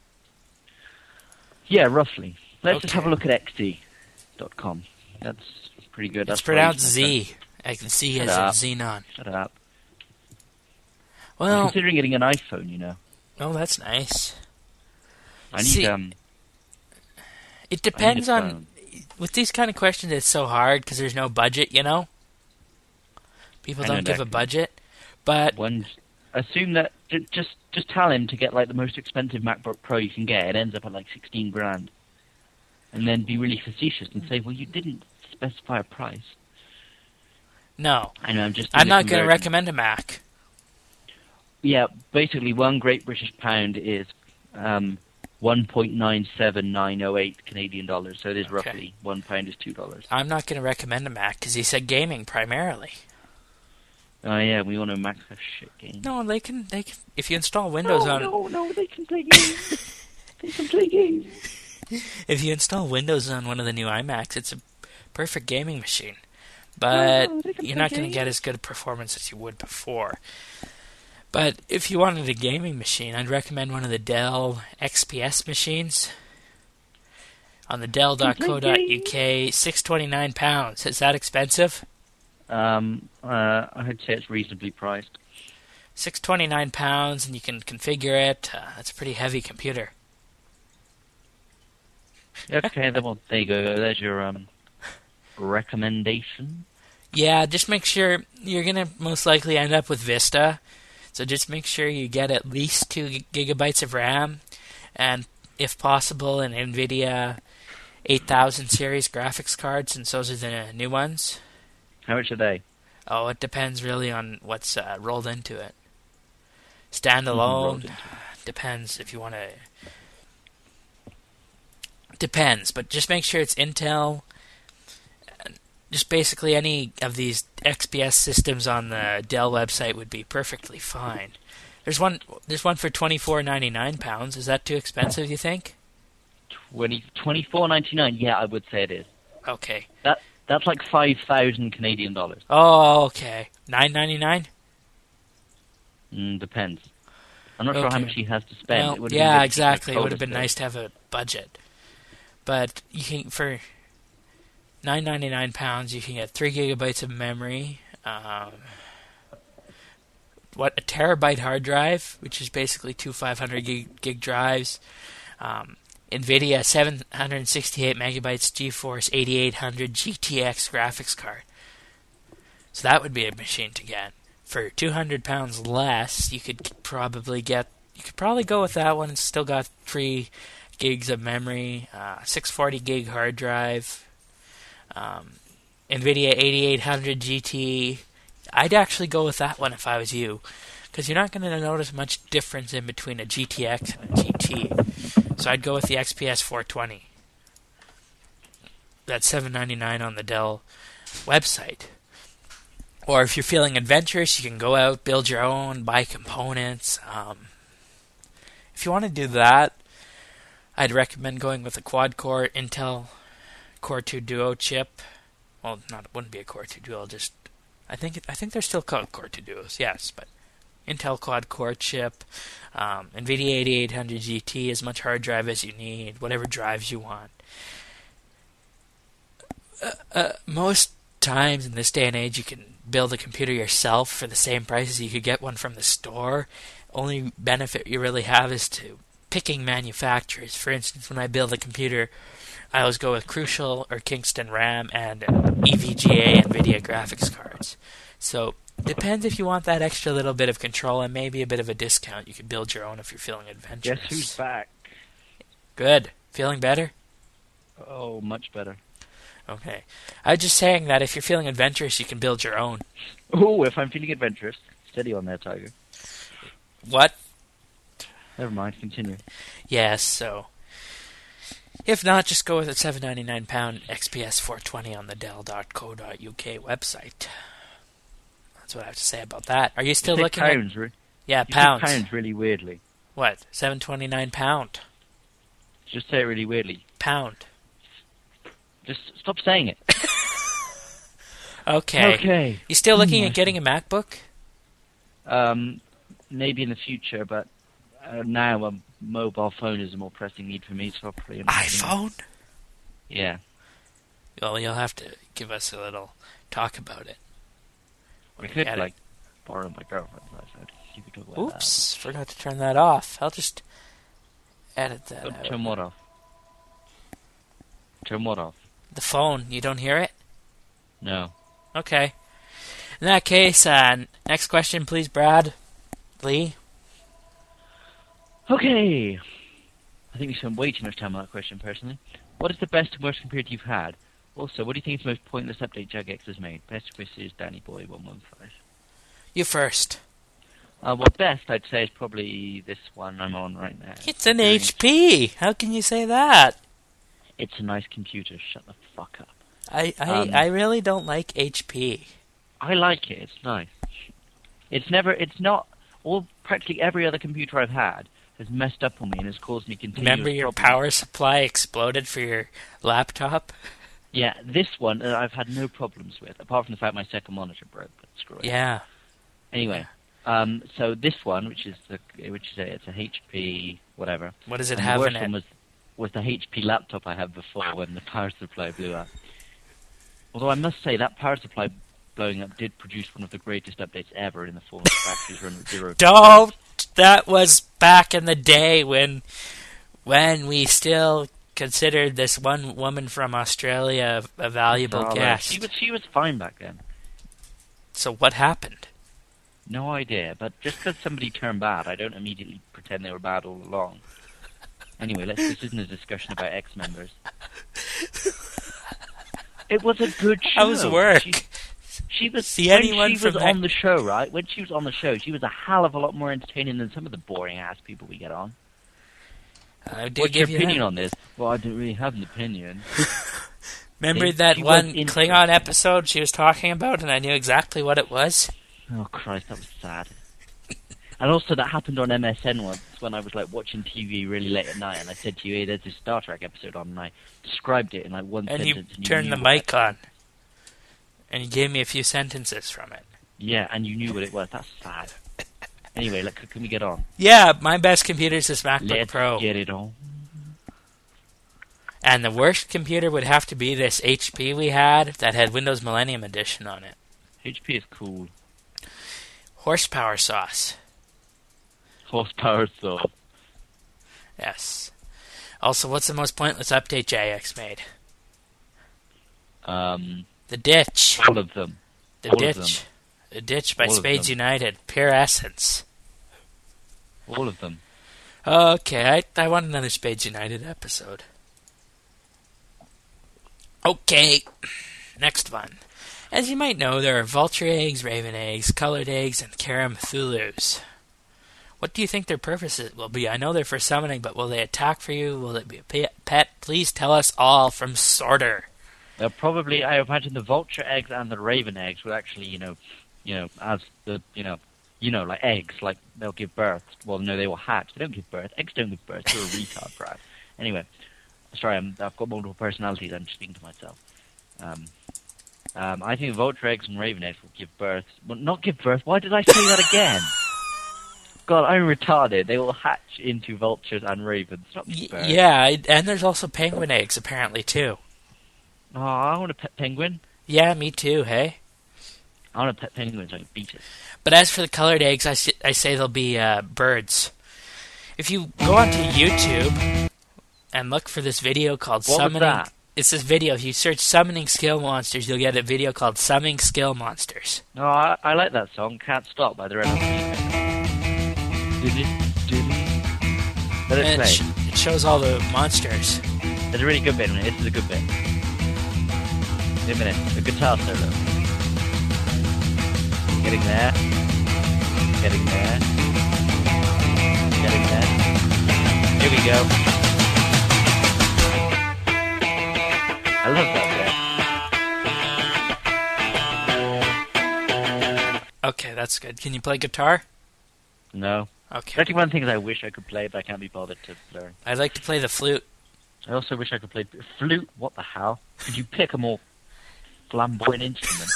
Yeah, roughly. Let's just Okay. have a look at X D dot com. That's pretty good. It's That's pronounced right, my friend. Z. I can see Shut as in up. Xenon. Shut up. I'm Well, considering getting an iPhone, you know. oh, that's nice. I need, See, um... It depends I need a on... phone. With these kind of questions, it's so hard because there's no budget, you know? People I know don't give a exactly. budget. But, One, assume that... j- Just just tell him to get, like, the most expensive MacBook Pro you can get. It ends up at, like, sixteen grand. And then be really facetious and say, well, you didn't specify a price. no. I know, I'm just... I'm doing not the going to conversion. recommend a Mac. Yeah, basically, one Great British Pound is um, one point nine seven nine oh eight Canadian dollars. So it is Okay. roughly one pound is two dollars. I'm not going to recommend a Mac because he said gaming primarily. Oh yeah, we want to max a shit game. No, they can, they can... If you install Windows no, on... no, no, they can play games. They can play games. If you install Windows on one of the new iMacs, it's a perfect gaming machine. But Oh, they can you're play not going to games. get as good a performance as you would before. But if you wanted a gaming machine, I'd recommend one of the Dell X P S machines. On the dell dot co dot U K, six twenty-nine pounds. Is that expensive? Um, uh, I'd say it's reasonably priced. six twenty-nine pounds, and you can configure it. Uh, that's a pretty heavy computer. Okay, then well, there you go. There's your um recommendation. Yeah, just make sure you're going to most likely end up with Vista. So just make sure you get at least two gi- gigabytes of RAM, and if possible, an NVIDIA eight thousand series graphics card, since those are the new ones. How much are they? Oh, it depends really on what's uh, rolled into it. Rolled Standalone, into it. depends if you want to... Depends, but just make sure it's Intel. Just basically any of these X P S systems on the Dell website would be perfectly fine. There's one. There's one for twenty-four ninety-nine pounds. Is that too expensive? You think? Twenty twenty-four ninety nine. Yeah, I would say it is. Okay. That that's like five thousand Canadian dollars. Oh, okay. Nine ninety-nine. Mm, depends. I'm not sure how Okay. much he has to spend. Well, It would've been yeah, good to exactly. It have would have told been us nice to have a budget. But you can for nine ninety-nine pounds, you can get three gigabytes of memory. Um, what a terabyte hard drive, which is basically two five hundred gig, gig drives. Um, NVIDIA seven sixty-eight megabytes GeForce eighty-eight hundred G T X graphics card. So that would be a machine to get. For two hundred pounds less, you could probably get. You could probably go with that one. It's still got three gigs of memory, uh, six forty gig hard drive, um, NVIDIA eighty-eight hundred G T. I'd actually go with that one if I was you, because you're not going to notice much difference in between a G T X and a G T. So I'd go with the X P S four twenty. That's seven ninety-nine on the Dell website. Or if you're feeling adventurous, you can go out, build your own, buy components. Um, if you want to do that, I'd recommend going with a quad-core Intel Core two Duo chip. Well, not it wouldn't be a Core two Duo, just I think it, I think they're still called Core two Duos, yes, but Intel quad-core chip, um, NVIDIA eighty-eight hundred G T, as much hard drive as you need, whatever drives you want. Uh, uh, most times in this day and age, you can build a computer yourself for the same price as you could get one from the store. Only benefit you really have is to picking manufacturers. For instance, when I build a computer, I always go with Crucial or Kingston RAM and E V G A NVIDIA graphics cards. So, depends if you want that extra little bit of control and maybe a bit of a discount. You can build your own if you're feeling adventurous. Guess who's back? Good. Feeling better? Oh, much better. Okay. I was just saying that if you're feeling adventurous, you can build your own. Oh, if I'm feeling adventurous, steady on there, Tiger. What? Never mind, continue. Yes, so if not, just go with a seven ninety-nine pound X P S four twenty on the Dell dot co dot U K website. That's what I have to say about that. Are you still you looking pounds, at... Re- Yeah, you pounds. pounds really weirdly. What? seven twenty-nine pound. Just say it really weirdly. Pound. Just stop saying it. Okay. Okay. You still looking Mm, at getting a MacBook? Um, maybe in the future, but uh, now a mobile phone is a more pressing need for me, so I'll probably... iPhone? Yeah. Well, you'll have to give us a little talk about it. I When you could, get it. like, borrow my girlfriend's iPhone. You could talk about Oops, forgot to turn that off. I'll just edit that that. out. Turn what off? Turn what off? The phone, you don't hear it? No. Okay. In that case, uh, next question, please, Brad. Lee? Okay. I think we spent way too much time on that question, personally. What is the best and worst computer you've had? Also, what do you think is the most pointless update Jagex has made? Best wishes, Danny Boy one one five. You first. Uh, well, best, I'd say, is probably this one I'm on right now. It's an H P! How can you say that? It's a nice computer. Shut the fuck up. I, I, Um, I really don't like H P. I like it. It's nice. It's never. It's not. All practically every other computer I've had has messed up on me and has caused me continuous Remember your problems. power supply exploded for your laptop? Yeah, this one uh, I've had no problems with, apart from the fact my second monitor broke. But screw it. Yeah. Anyway, um, so this one, which is the, which is a, it's a H P whatever. What does it and have the in worst it? one was was the H P laptop I had before when the power supply blew up. Although I must say that power supply blowing up did produce one of the greatest updates ever in the form of batteries run at zero. Don't! That was back in the day when when we still considered this one woman from Australia a valuable Although guest. She was she was fine back then. So what happened? No idea, but just because somebody turned bad, I don't immediately pretend they were bad all along. Anyway, let's, this isn't a discussion about ex-members. It was a good show. How's work? She, she was See when anyone she from was that- on the show, right? When she was on the show, she was a hell of a lot more entertaining than some of the boring ass people we get on. I do What's your give you opinion that. on this? Well, I don't really have an opinion. Remember She- that she was one in- Klingon episode she was talking about, and I knew exactly what it was? Oh Christ, that was sad. And also, that happened on M S N once when I was like watching T V really late at night, and I said to you, "Hey, there's this Star Trek episode on," and I described it in like one And you sentence. and turned knew the what mic on, and you gave me a few sentences from it. Yeah, and you knew what it was. That's sad. Anyway, like, can we get on? Yeah, my best computer is this MacBook Let's Pro. get it on. And the worst computer would have to be this H P we had that had Windows Millennium Edition on it. H P is cool. Horsepower sauce. Horsepower sauce. Yes. Also, what's the most pointless update J X made? Um, The Ditch. all of them. The all of Ditch. The Ditch by All of Spades them. United. Pure essence. All of them. Okay, I, I want another Spades United episode. Okay, next one. As you might know, there are vulture eggs, raven eggs, colored eggs, and Karam Thulus. What do you think their purposes will be? I know they're for summoning, but will they attack for you? Will it be a pe- pet? Please tell us all from Sorter. They'll probably, I imagine, the vulture eggs and the raven eggs will actually, you know, you know, as the, you know, you know, like eggs, like they'll give birth. Well, no, they will hatch. They don't give birth. Eggs don't give birth. You're a retard, Brad. Anyway, sorry, I'm, I've got multiple personalities. I'm speaking to myself. Um, um, I think vulture eggs and raven eggs will give birth. Well, not give birth. Why did I say that again? God, I'm retarded. They will hatch into vultures and ravens. Not Y- give birth. yeah, I- and there's also penguin eggs, apparently, too. Oh, I want a pet penguin. Yeah, me too, hey? I want a pet penguin so I can beat it. But as for the colored eggs, I, s- I say they'll be uh, birds. If you go onto YouTube and look for this video called What was Summoning... that? It's this video. If you search Summoning Skill Monsters, you'll get a video called Summoning Skill Monsters. No, I, I like that song, Can't Stop by the Red Hot Chili Peppers. Let it And it, play. sh- it shows all the monsters. There's a really good bit in it. This is a good bit. Wait a minute. The guitar solo. Getting there. Getting there. Getting there. Here we go. I love that bit. Okay, that's good. Can you play guitar? No. Okay. That's one of the things I wish I could play, but I can't be bothered to learn. I'd like to play the flute. I also wish I could play flute. What the hell? Could you pick a more flamboyant instrument?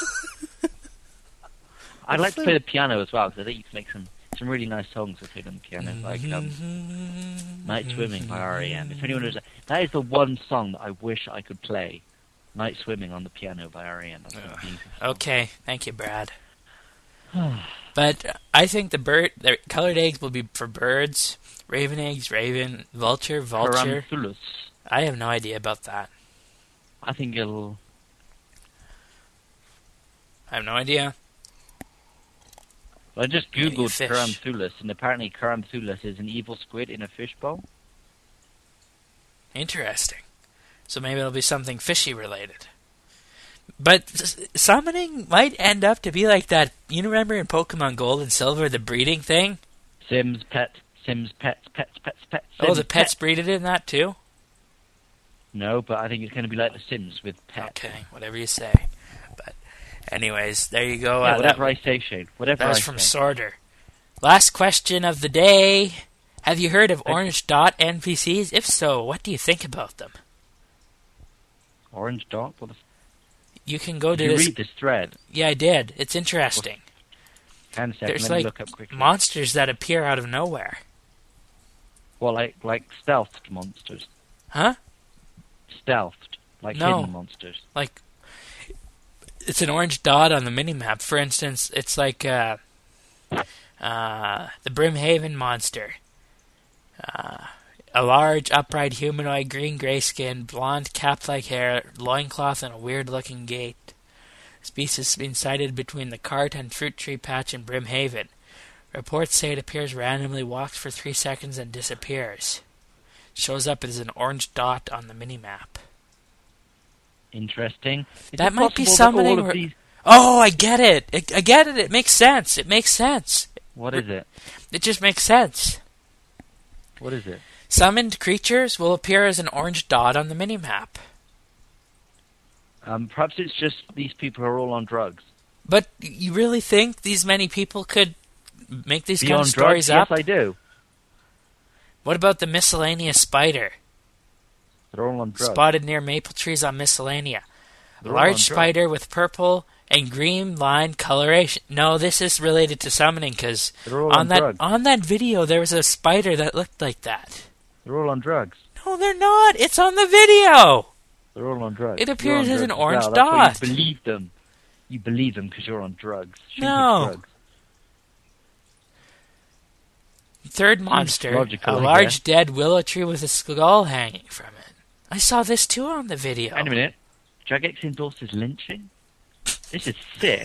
I'd like to play the piano as well, because I think you can make some, some really nice songs with it on the piano, like um, Night Swimming by R E M. If anyone knows that, that is the one song that I wish I could play. Night Swimming on the piano by R E M. That's Uh, amazing. Okay, thank you, Brad. But I think the bird, the colored eggs will be for birds. Raven eggs, raven. Vulture, vulture. Caranthulus. I have no idea about that. I think it'll... I have no idea. I just Maybe a googled fish. Caranthulus, and apparently Caranthulus is an evil squid in a fishbowl. Interesting. So maybe it'll be something fishy related. But s- summoning might end up to be like that. You remember in Pokemon Gold and Silver, the breeding thing? Sims, pet, Sims, pets, pets, pets, pets. Oh, Sims, the pets pet. breeded in that too? No, but I think it's going to be like the Sims with pets. Okay, whatever you say. But anyways, there you go. Yeah, Uh, whatever that, I say, Shane. Whatever that I was from say. Sorter. Last question of the day. Have you heard of I- Orange Dot N P Cs? If so, what do you think about them? Orange dot? What the f- You can go to Did you this. read this thread? Yeah, I did. It's interesting. Hang on a second, There's let me like look up quickly. monsters that appear out of nowhere. Well, like like stealthed monsters. Huh? Stealthed. Like No. hidden monsters. Like, it's an orange dot on the minimap. For instance, it's like uh, uh, the Brimhaven monster. Uh, a large, upright humanoid, green-gray skin, blonde, cap-like hair, loincloth, and a weird-looking gait. Species has been sighted between the cart and fruit tree patch in Brimhaven. Reports say it appears randomly, walks for three seconds, and disappears. Shows up as an orange dot on the minimap. Interesting. Is That it might be possible that summoning all of re- these... Oh, I get it. I, I get it. It makes sense. It makes sense. What is it? It just makes sense. What is it? Summoned creatures will appear as an orange dot on the minimap. Um, perhaps it's just these people are all on drugs. But you really think these many people could make these Be kind on of stories drugs? up? Yes, I do. What about the miscellaneous spider? They're all on drugs. Spotted near maple trees on Miscellanea. A They're all on large drugs. spider with purple and green line coloration. No, this is related to summoning because They're all on on that drugs. on that video there was a spider that looked like that. They're all on drugs. No, they're not. It's on the video. They're all on drugs. It You're appears on as an drugs orange well. That's why dot. You believe them. You believe them because you're on drugs. Shouldn't No. be drugs. Third monster, logical, a I large guess. dead willow tree with a skull hanging from it. I saw this too on the video. Wait a minute. Jagex endorses lynching? This is sick.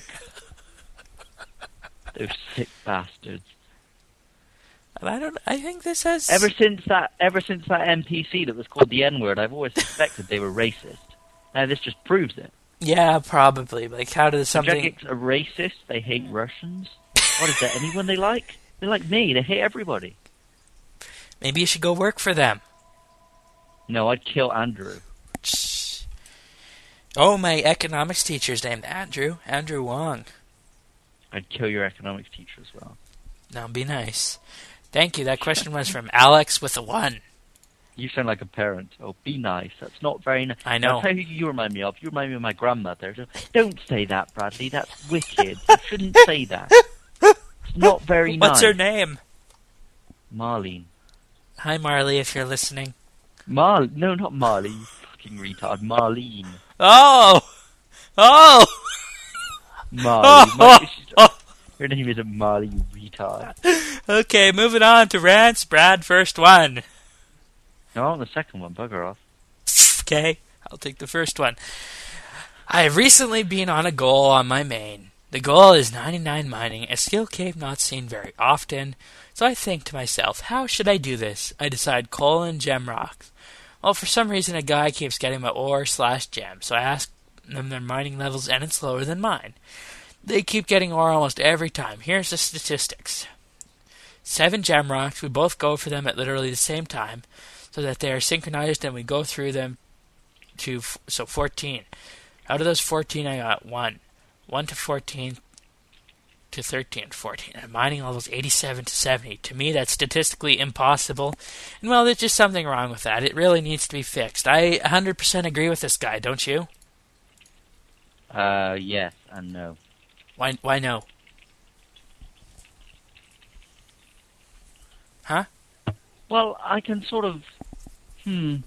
Those sick bastards. And I don't. I think this has. Ever since that, ever since that N P C that was called the N-word, I've always suspected they were racist. Now this just proves it. Yeah, probably. Like, how does something? Jagex are racist. They hate Russians. What is there? Anyone they like? They're like me. They hate everybody. Maybe you should go work for them. No, I'd kill Andrew. Oh, my economics teacher's named Andrew. Andrew Wong. I'd kill your economics teacher as well. Now, be nice. Thank you. That question was from Alex with a one. You sound like a parent. Oh, be nice. That's not very nice. I know. I'll tell you who you remind me of. You remind me of my grandmother. So, don't say that, Bradley. That's wicked. You shouldn't say that. It's not very nice. What's her name? Marlene. Hi, Marley, if you're listening. Mar? No, not Marley. You fucking retard. Marlene. Oh! Oh! Marley. Oh! My, her name isn't Marley, you retard. Okay, moving on to rants. Brad, first one. No, I want the second one. Bugger off. Okay, I'll take the first one. I have recently been on a goal on my main. The goal is ninety-nine mining, a skill cave not seen very often. So I think to myself, how should I do this? I decide coal and gem rocks. Well, for some reason a guy keeps getting my ore slash gem, so I ask them their mining levels and it's lower than mine. They keep getting ore almost every time. Here's the statistics. seven gem rocks. We both go for them at literally the same time, so that they are synchronized, and we go through them to so fourteen. Out of those fourteen, I got one, one to fourteen to thirteen, fourteen. I'm mining all those eighty-seven to seventy. To me, that's statistically impossible, and well, there's just something wrong with that. It really needs to be fixed. I one hundred percent agree with this guy. Don't you? Uh, yes and no. Why? Why no? Huh? Well, I can sort of, hmm.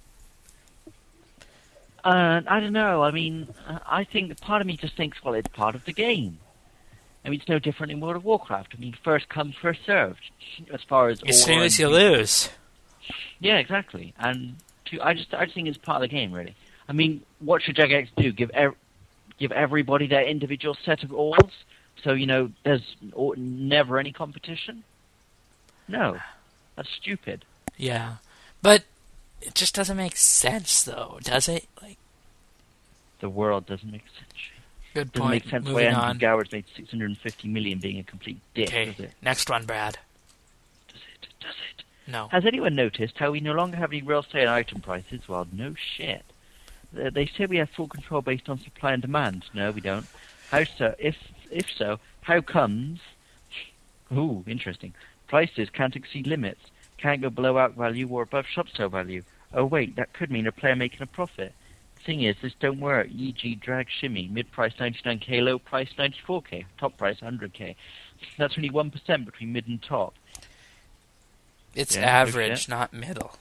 Uh, I don't know. I mean, uh, I think part of me just thinks, well, it's part of the game. I mean, it's no different in World of Warcraft. I mean, first come, first served. As far as as ore soon as and- you lose. Yeah, exactly. And to, I just, I just think it's part of the game, really. I mean, what should Jagex do? Give, ev- give everybody their individual set of ores, so you know there's or, never any competition? No. That's stupid. Yeah, but it just doesn't make sense, though, does it? Like, The world doesn't make sense. good Doesn't point. make sense why Moving Andrew on. Gower's made six hundred fifty million being a complete dick, Okay, does it? next one, Brad. Does it? Does it? No. Has anyone noticed how we no longer have any real say on item prices? Well, no shit. They they say we have full control based on supply and demand. No, we don't. How so? If if so, how comes? Ooh, interesting. Prices can't exceed limits. Can't go below out value or above shop sale value. Oh wait, that could mean a player making a profit. Thing is, this don't work. for example, drag shimmy, mid price ninety-nine K, low price ninety-four K, top price one hundred K. That's only one percent between mid and top. It's Yeah, no average, shit. not middle.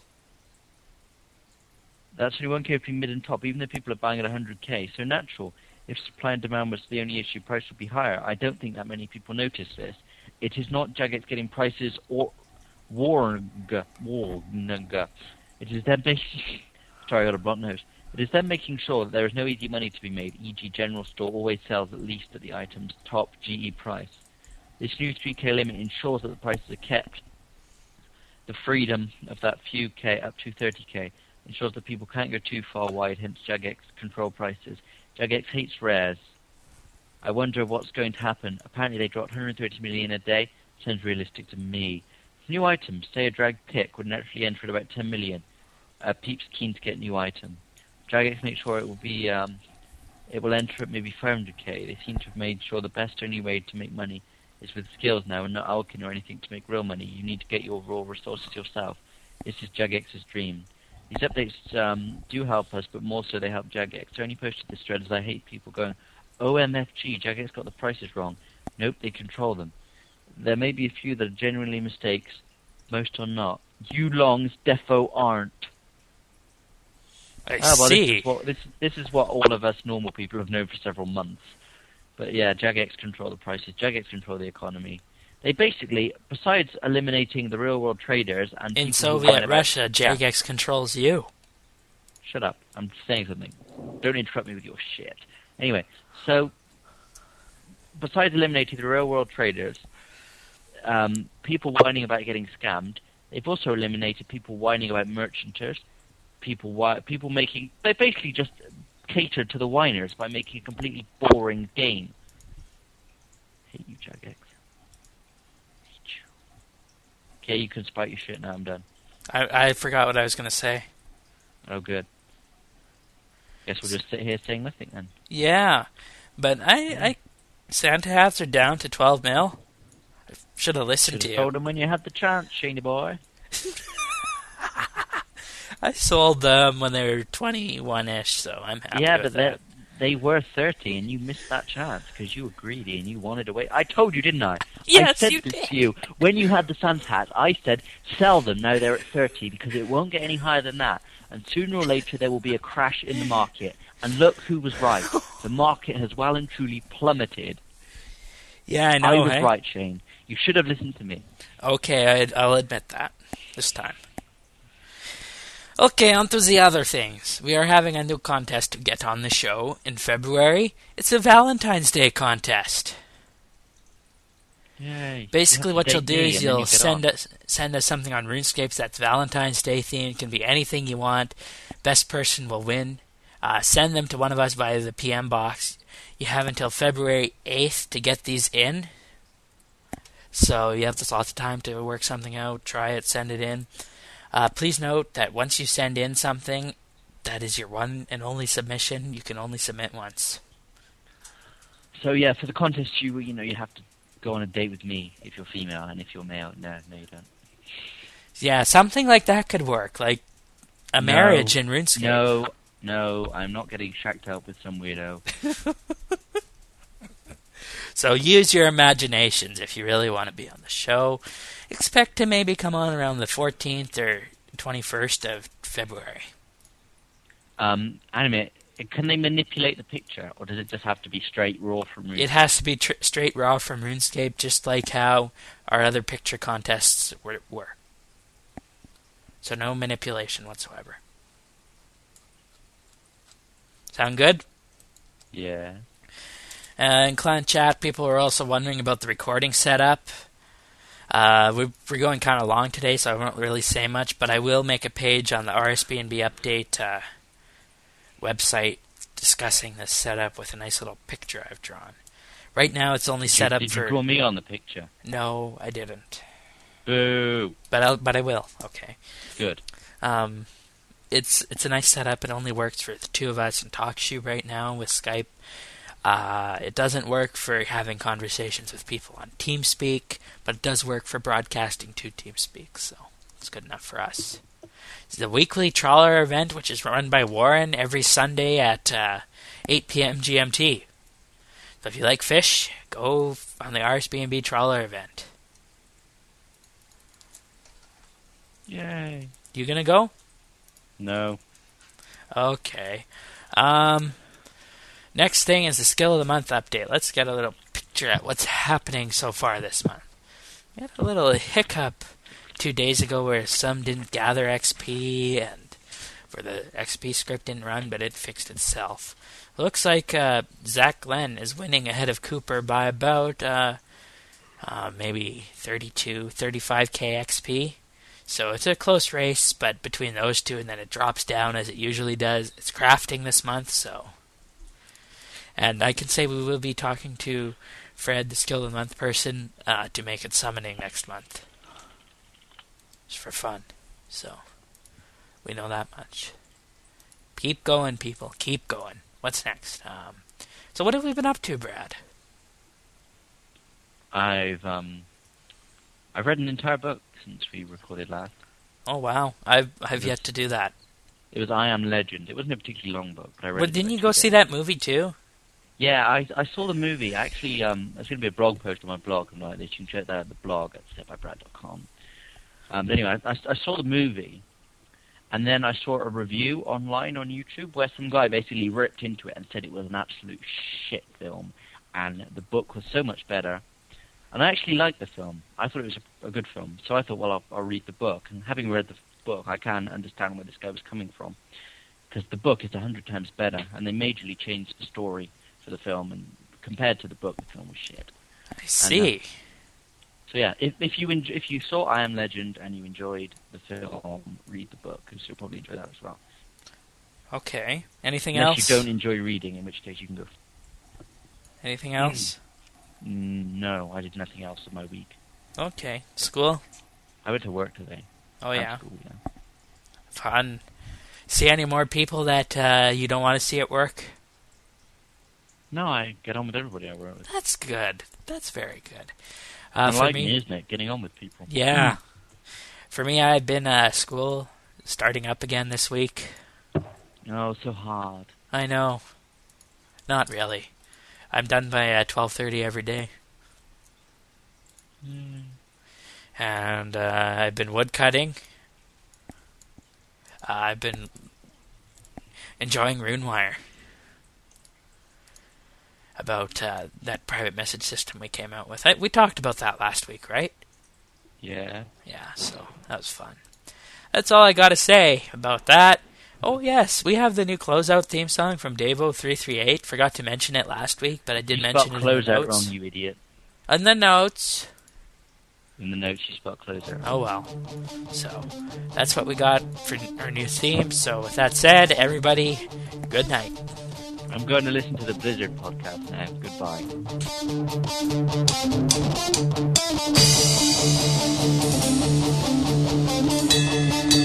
That's only one K between mid and top, even though people are buying at one hundred K. So natural. If supply and demand was the only issue, price would be higher. I don't think that many people notice this. It is not Jagex getting prices or warg, warg. It is them making... Sorry, I got a blunt nose. It is them making sure that there is no easy money to be made, for example General Store always sells at least at the item's top G E price. This new three K limit ensures that the prices are kept. The freedom of that few K up to thirty K ensures that people can't go too far wide, hence Jagex control prices. Jagex hates rares. I wonder what's going to happen. Apparently they dropped one hundred thirty million a day. Sounds realistic to me. New items, say a drag pick would naturally enter at about ten million. Uh, Peeps keen to get new item. Jagex makes sure it will be, um, it will enter at maybe five hundred K. They seem to have made sure the best only way to make money is with skills now and not alchemy or anything to make real money. You need to get your raw resources yourself. This is Jagex's dream. These updates um, do help us, but more so they help Jagex. I only posted this thread as I hate people going, O M F G, Jagex got the prices wrong. Nope, they control them. There may be a few that are genuinely mistakes. Most are not. You longs defo aren't. I Ah, well, see. This is, what, this, this is what all of us normal people have known for several months. But yeah, Jagex control the prices. Jagex control the economy. They basically, besides eliminating the real-world traders and In people who whine Soviet about- Russia, Jagex controls you. Shut up. I'm saying something. Don't interrupt me with your shit. Anyway, so besides eliminating the real-world traders, um, people whining about getting scammed, they've also eliminated people whining about merchanters, people whi- people making... They basically just catered to the whiners by making a completely boring game. Hate you, Jagex. Hate you. Okay, you can spite your shit now. I'm done. I, I forgot what I was going to say. Oh, good. Guess we'll just sit here saying nothing then. Yeah, but I, I Santa hats are down to twelve mil. I should have listened Should to have you. told him when you had the chance, Shaney boy. I sold them when they were twenty-one-ish, so I'm happy Yeah, with but that. they they were thirty, and you missed that chance because you were greedy and you wanted to wait. I told you, didn't I? I Yes, said you this did. to you when you had the Sans hats. I said sell them now they're at thirty because it won't get any higher than that. And sooner or later there will be a crash in the market. And look who was right. The market has well and truly plummeted. Yeah, I I know, was hey? right, Shane. You should have listened to me. Okay, I'd, I'll admit that. This time. Okay, on to the other things. We are having a new contest to get on the show in February. It's a Valentine's Day contest. Yay. Basically, You have what to you'll date do me is and then you'll you get send on. us send us something on RuneScape that's Valentine's Day themed. It can be anything you want. Best person will win. Uh, send them to one of us via the P M box. You have until February eighth to get these in. So you have this lots of time to work something out, try it, send it in. Uh, please note that once you send in something, that is your one and only submission. You can only submit once. So yeah, for the contest, you you know you have to go on a date with me if you're female, and if you're male, no, no, you don't. Yeah, something like that could work, like a No, marriage in RuneScape. No, no, I'm not getting shacked up with some weirdo. So use your imaginations if you really want to be on the show. Expect to maybe come on around the fourteenth or twenty-first of February. Um, anime, can they manipulate the picture, or does it just have to be straight raw from RuneScape? It has to be tr- straight raw from RuneScape, just like how our other picture contests were. were. So no manipulation whatsoever. Sound good? Yeah. Uh, in Clan Chat, people are also wondering about the recording setup. Uh, we're, we're going kind of long today, so I won't really say much, but I will make a page on the R S B N B update uh, website discussing this setup with a nice little picture I've drawn. Right now, it's only Did set you, up did for... you draw me on the picture? No, I didn't. Boo. But I'll, but I will. Okay. Good. Um, it's it's a nice setup. It only works for the two of us in TalkShoe right now with Skype. Uh, it doesn't work for having conversations with people on TeamSpeak, but it does work for broadcasting to TeamSpeak, so it's good enough for us. It's the weekly trawler event, which is run by Warren every Sunday at uh, eight p.m. G M T. So if you like fish, go on the R S B N B trawler event. Yay. You gonna go? No. Okay. Um... Next thing is the Skill of the Month update. Let's get a little picture at what's happening so far this month. We had a little hiccup two days ago where some didn't gather X P and where the X P script didn't run, but it fixed itself. Looks like uh, Zach Glenn is winning ahead of Cooper by about uh, uh, maybe thirty-two, thirty-five K X P. So it's a close race, but between those two and then it drops down as it usually does. It's crafting this month, so... And I can say we will be talking to Fred, the Skill of the Month person, uh, to make it summoning next month. Just for fun. So, we know that much. Keep going, people. Keep going. What's next? Um, so what have we been up to, Brad? I've, um... I've read an entire book since we recorded last. Oh, wow. I've I've yet to do that. It was I Am Legend. It wasn't a particularly long book, but I read Well, it. didn't in you two go days. see that movie, too? Yeah, I I saw the movie. Actually, um, there's going to be a blog post on my blog, and like, you can check that out at the blog at step by brad dot com. Um, but anyway, I, I saw the movie, and then I saw a review online on YouTube where some guy basically ripped into it and said it was an absolute shit film, and the book was so much better. And I actually liked the film. I thought it was a, a good film, so I thought, well, I'll, I'll read the book. And having read the book, I can understand where this guy was coming from, because the book is a hundred times better, and they majorly changed the story for the film, and compared to the book, the film was shit. I see. And, uh, so yeah, if if you enj- if you saw I Am Legend and you enjoyed the film, read the book, because you'll probably enjoy that as well. Okay. Anything Unless else? you don't enjoy reading, in which case you can go. Anything else? Mm, no, I did nothing else in my week. Okay. School? I went to work today. Oh, And yeah. School, yeah. Fun. See any more people that uh, you don't want to see at work? No, I get on with everybody I work with. That's good. That's very good. Uh, It's for like me, me, isn't it? Getting on with people. yeah. For me, I've been uh, school starting up again this week. Oh, so hard. I know. Not really. I'm done by uh, twelve thirty every day. Mm. And uh, I've been woodcutting. Uh, I've been enjoying RuneWire. About uh, that private message system we came out with. I, we talked about that last week, right? Yeah. Yeah, so that was fun. That's all I gotta say about that. Oh yes, we have the new closeout theme song from Davo three three eight. Forgot to mention it last week, but I did you mention it spelled in the closeout notes. wrong, you idiot. In the notes. In the notes, you spelled closeout. Oh well. So that's what we got for our new theme. So with that said, everybody, good night. I'm going to listen to the Blizzard podcast now. Goodbye.